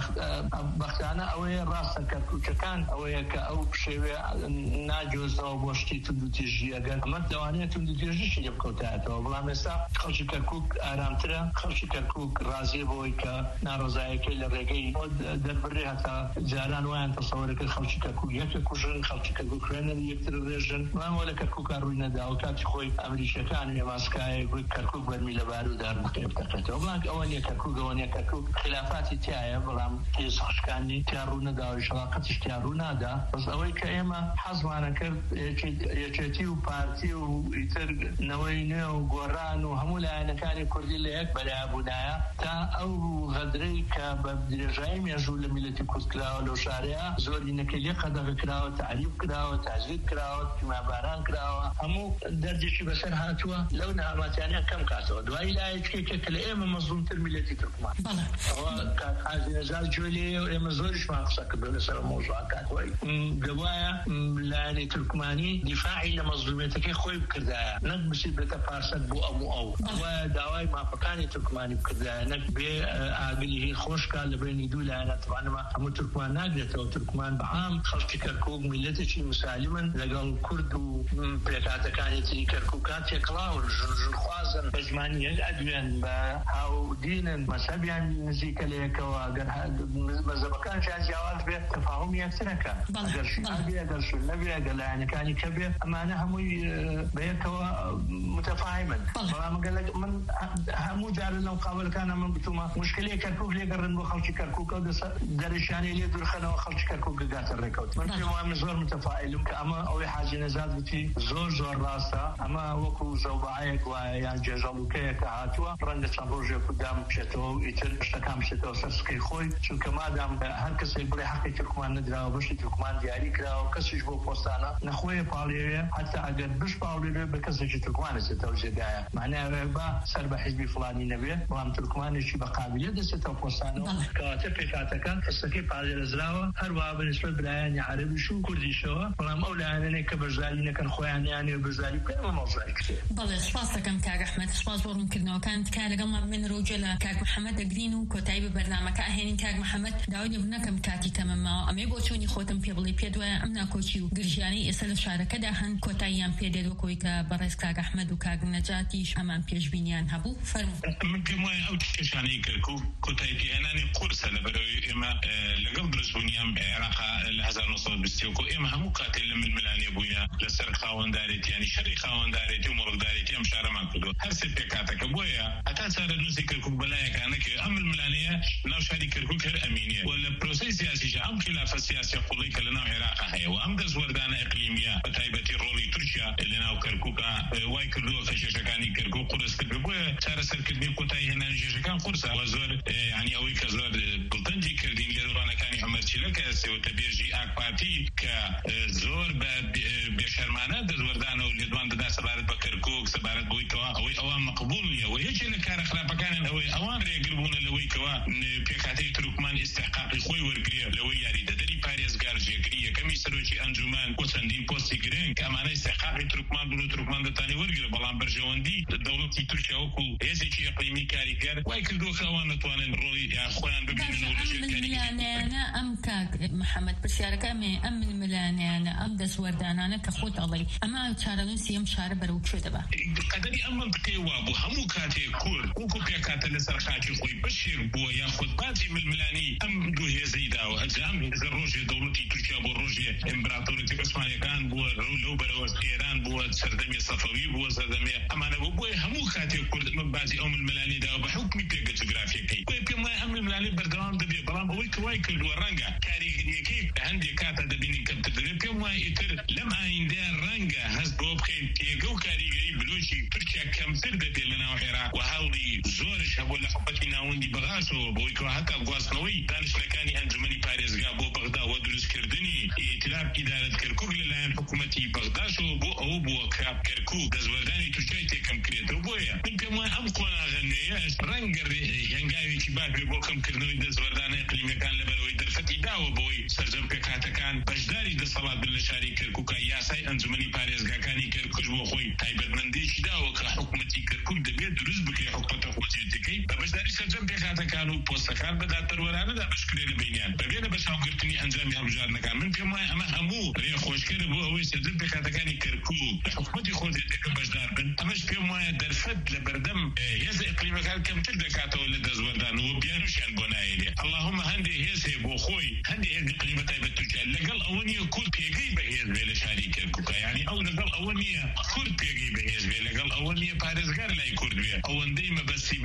S3: بەختانە ئەوەیە ڕاستە کەرکووکەکان ئەوەیە کە ئەو شێوێ ناجۆزەوە بۆ شتی توندوتێژی ئەگەر ئەمە دەوانێت توندوتێژیشی لێ بکەوتایەتەوە بەڵام ئێستا خەڵکی کەرکووک ئارامترە خەڵکی کەرکووک ڕازیە بۆی کە ناڕۆزایەکەی لە ڕێگەی دەربڕێ هەتا جاران وایان تەسەوەرەکە خەڵکی کەرکووک یەکە کوژن خەڵکی کەرکووک خوێنن یەکتر ڕێژن وانەوە لە کەرکووکە ڕووی نەدا و کاتی خۆی ئەمریکیەکان هێماسکایە گوت کەرکووک بەرمی لەبار و دار بکەوتەکەتەوە بڵانک ئەوە نیە کەرکووک ئەوە نیە کەرکووک خلافاتی تایە وایە بەڵام تێسەخشکانی تیاڕوونەدا و شەڵاقەتیش تیاڕوونادا بەس ئەوەی کە ئێمە حەزمانە کرد یەکێتی و پارتی و ئیتر نەوەی نوێ و گۆڕان و هەموو لایەنەکانی کوردی لە یەک بەلایبوونایە تا ئەو غەدرەی کە بە درێژایی مێژوو لە میلەتی کورد کراوە لەو شارەیە زۆری نەکەلێ قەدەغ کراوە تعریف کراوە تاجید کراوە تیماباران کراوە هەموو دەردێکی بەسەر هاتووە لەو نەهامەتیانە کەم کاتەوە دوای لایەکێکە کە لە ئێمە مەزلومتر میلەتی تورکمان ئەوە حاجی نەجات گوێ لێیە و ئێمە زۆریشمان قسە کردو لەسەر مۆزوعەکان دەوایە لایەنی تورکمانی دیفاعی لە مەزلومیەتەکەی خۆی بکردایە نەک بچیت بێتە پارسەد بۆ ئەو ئەوە داوای مافەکانی تورکمانی بکردایە نەک بێ ئاگری خۆشکە لە بینی دوو لایەنە توانمە هەموو تورکمان ناگرێتەوە تورکمان بەعام خەڵکی کەرکووک میلەتێکی مسالمن لەگەڵ کورد و پێکاتەکانی تری کەرکووکان تێکڵاون ژنخوازن بە زمانی یەک ئەدوێن بە هاودینن مەسەبیان نزیکە لە یەکەوە ئەگەر مەزەبەکان جیاواز بێت تەفاهم یەکترەکە ئەگەر شیعبێ ئەگەر سوننەبێ ئەگەر لایەنەکانی کە بێت ئەمانە هەمووی بەیەکەوە متەفاهمن بەڵام من هەموو جارە لەو قاوەلەکانە من بتومە مشکلەی کەرکووک لێگەڕن بۆ خەڵکی کەرکووکە و دەرەشیانەی لێ دوورخەنەوە خەڵکی کەرکووک گاتە ڕێکەوت من پێم وایە زۆر متەفائلم کە ئەمە ئەوەی حاجی نەجات وتی زۆر ڕاستە ئەمە وەکو زەوبەعەیەک وایە یان جێژەڵوکەیەکە هاتووە ڕەنگە چەند ڕۆژێک دام بچێتەوە و ئیتر شتەکان بچێتەوە سەر سکەی خۆی چونکە مادام هەر کەسێک بڵێ حەقی تورکمان نەدراوە بەشی تورکمان دیاری کراوە کەسیش بۆ پۆستانە نەخۆیە پاڵێوێ حتا ئەگەر بش پاڵێوێ بە کەسێکی تورکمان دەچێتەوە جێگایە معنای بە سەر بە حیزبی فڵانی نەبێت بەڵام تورکمانێکی بە قابلیت دەچێتەوە پۆستانەوە کەواتە پێکاتەکان کەسەکەی پاڵێرەزراوە هەروە بەنسبەت برایانی عەرەبیش و کوردیشەوە بەڵام ئەو لایەنەی کە بەشداری نەکەن خۆیان یانێ بەشداری بکەن ئەمە مەوزوعی کشێ
S2: بەڵێ سپاس دەکەم کاک ئەحمەد سپاس بۆ ڕوونکردنەوەکان تکا لەگەڵمان بمێن ڕۆژێ لە کاک محەممەد دەگرین و کۆتایی بە بەرنامەکە ئاهێنین کاک محەممەد داوای لێبوونەکەم کاتی تەمەماوە ئەمێ بۆ چۆنی خۆتم پێ بڵێ پێ دوایە ئەم ناکۆچی و گرژیانەی ئێستا لە شارەکەدا هەن کۆتاییان پێدێت وەکۆی کە بەڕێز کاک ئەحمەد و کاک نەجاتیش ئەمان پێشبینیان هەبوو فەرموو
S1: من پێم وایە ئەو کێشانەی کەرکووک کۆتایی پێهێنانی قورسە لەبەرەوەی ئێمە لەگەڵ دروستبوونی ئەم عێراقا لە 1920 ئێمە هەموو کاتێ لە ململانێ بووینە لەسەر خاوەندارێتیانی شەڕی خاوەندارێتی و مەڵکدارێتی ئەم شارەمان کردووە هەر سێ پێکاتەکە بۆیە هەتا چارە نووسی کەرکووک بەلایەکانەکە ئەم ململانەیە ناو شاری کەرکووک هەر ئەمینیە و لە پرۆسەی سیاسیش ئەم خلافە سیاسی قوڵی کە لەناو عێراقا هەیە و ئەم دەستوەردانە ئەقلیمیە بە تایبەتی ڕۆڵی تورکیا لەناو کەرکووکە وای کردووە کە شێشەکانی کەرکووک قورس کرد بۆیە چارەسەرکردنی کۆتایی هێنانی شێشەکان قورسە زۆر ینی ئەوەی کە زۆر دڵتەنجی کردین لێرەوانەکانی عومەر چیلەکە سێوەتە بێژی ئاک پارتی کە زۆر بە بێشەرمانە دەستوەردانە و لێدوان دەدا سەبارەت بە کەرکووک سەبارەت بۆی کەوا ئەوەی ئەوان مەقبول نییە و یەکێک لە کارە خراپەکانن ئەوەی ئەوان ڕێگر بوونە لەوەی کەوا پێکاتەی تورکمان ئیستحقاقی خۆی وەرگرێ لەوەی یاریدەدەری پارێزگار جێگری یەکەمی سەرۆکی ئەنجومان بۆ چەندین پۆستی گرنگ کە ئەمانە ئیستحقاقی تورکمان بوون و تورکمان دەتانی وەرگرە بەڵام بەرژەوەندی دەوڵەتی تورکیا وەکو هێزێکی ئەقلیمی کاریگەر وای کردووە کە ئەوان نەتوانن ڕۆڵی خۆیان ببینن و
S2: ململانیانە ئەم کاک محەممەد پرسیارەکەمێ ئەم ململانیانە ئەم دەسوەردانانە کە خۆت ئەڵێ ئەمە چارەنووسی ئەم شارە بەرەو کوێ دەبا
S1: قەدەری ئەم منطقەی وا بوو هەموو کاتێک کورد وەکو پێکاتە لەسەر خاکی خۆی بەشێک بووە یاخود باتی ململانی ئەم دوو هێزەی داوە ئەجام هێزە ڕۆژێ دەوڵەتی تورکیا بۆ ڕۆژێ ئیمپراتۆریەتی عوسمانیەکان بووە لەو بەرەوە ئێران بووە سەردەمی سەفەوی بووە سەردەمی ئەمانە بۆیە هەموو کاتێک کورد من باتی ئەو ململانی داوە بە حکمی پێگە جوگرافیەکەی بۆیە پێم وایە ئەم ململانی بەردەوام دەبێت بەڵام ئەوەی کە وای کردووە ڕەنگە کاریگەریەکەی هەندێک کاتە دەبینین کەمتر دەبێت پێم وایە ئیتر لەم ئایندەیە ڕەنگە هەست بۆ بکەین پێگە و کاریگەری بلوچی تورکیا کەمتر دەبێت لەناو عێراق و هەوڵی زۆرش هەبوو لە حکومەتی ناوەندی بەغاسەوە بۆی کەوا هەتا گواستنەوەی دانیشتەکانی ئەنجومەنی پارێزگا بۆ بەغدا و دروستکردنی ئیتلاف ئیدارەت کەرکووک لەلایەن حکومەتی بەغداشەوە بۆ ئەوە بووە کە کەرکووک دەستوەردانی تورکیای تێکەم کرێتەوە بۆیە من پێم وایە ئەم قۆناغە نوێیەش ڕەنگە هێنگاوێکی باش بێ بۆ کەمکردنەوەی دەستوەردانە ئەقلیمیەکان لەبەرەوەی دەرفەتی داوە بۆی سەرجەم پێکاتەکان بەشداری دەسەڵات بن لە شاری کەرکووکە یاسای ئەنجومەنی پارێزگاکانی کەرکووک بۆ خۆی تایبەتمەندێکی داوە کە حکومەتی کەرکووک دەبێت دروست بکەی حکومەتە خۆجێتەکەی بە بەشداری سەرجەم پێکاتەکان و پۆستەکان بە دادپەروەرانەدا بەشکرێ لە بینیان بەبێ لە بەشاوگرتنی ئەنجامی هەڵبژاردنەکان من پێم وایە ئەمە هەموو ڕێخۆشکەرە بۆ ئەوەی سەرجەم پێکاتەکانی کەرکووک لە حکومەتی خۆجێتەکە بەشدار بن ئەمەش پێم وایە دەرفەت لە بەردەم هێزە ئەقلیمیەکان کەمتر دەکاتەوە لە دەستوەردانەوە بیانوشیان بۆ نایێنێ اللهم هەندێک هێز هەیە بۆ خۆی هەندێک ئەقلیمە تایبەت تورکیا لەگەڵ ئەوە نییە کورد پێگەی بەهێز بێ لە شاری کەرکووکە یعنی ئەو لەگەڵ ئەوە نییە کورد پێگەی بەهێز بێ لەگەڵ ئەوە نییە پارێزگار لای کورد بێ ئەوەندەی مەبەستی بێ بەرژەوە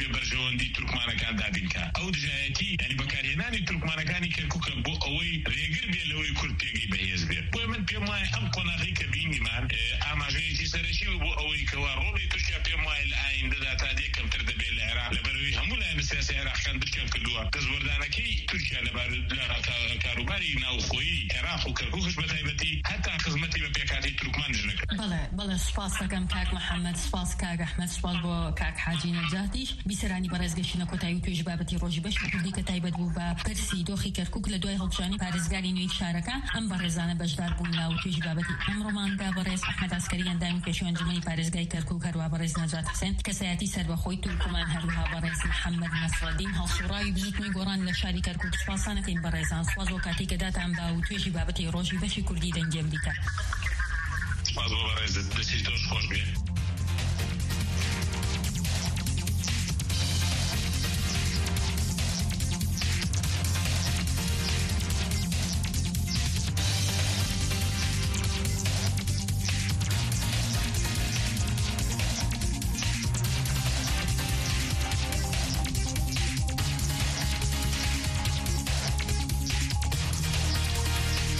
S1: ناوەندی تورکمانەکان دابینکە ئەو دژایەتی ینی بەکارهێنانی تورکمانەکانی کەرکووکە بۆ ئەوەی ڕێگر بێ لەوەی کورد پێگەی بەهێز بێت بۆ من پێم وایە ئەم قۆناغی کە بینیمان ئاماژەیەکی سەرەکی بۆ ئەوەی کەوا ڕۆڵی تورکیا پێم وایە لە ئایندەدا تا دێ کەمتر دەبێت لە عێراق لەبەرەوەی هەموو لایەنە سیاسی عێراقیان بچکەم کردووە دەستبەردانەکەی تورکیا لە کاروباری ناوخۆیی عێراق و کەرکووکش بەتایبەتی هەتا خزمەتی بە پێکهاتی تورکمان دژنەکە.
S2: بەڵێ سپاس دەکەم کاک محەممەد، سپاس کاک ئەحمەد، سپاس بۆ کاک حاجی نەجاتیش بیسەرانی بەڕێزگەشتنە کۆتایی و توێژ بابەتی ڕۆژی بەش کوردی کە تایبەت بوو بە پرسی دۆخی کەرکووک لە دوای هەڵبژانی پارێزگاری نوێی شارەکە ئەم بەڕێزانە بەشدار بوون لاو توێژی بابەتی ئەمڕۆماندا بەڕێز ئەحمەد ئاسکەری ئەندامی پێشوەی ئەنجومەنی پارێزگای کەرکووک هەروە بەڕێز نەجات حوسێن کەسایەتی سەربەخۆی تورکمان هەروەها بەڕێز محەممەد نەسرەدین هەڵسوڕاوی بزوتنی گۆڕان لە شاری کەرکووک سپاسانەکەین بەڕێزان، سپاس بۆ کاتێک کە داتان با و توێژی بابەتی ڕۆژی بەشی کوردی دەنجێم دیکە.
S1: سپاس بۆ بەڕێزت، دەستی تۆش خۆش بێ.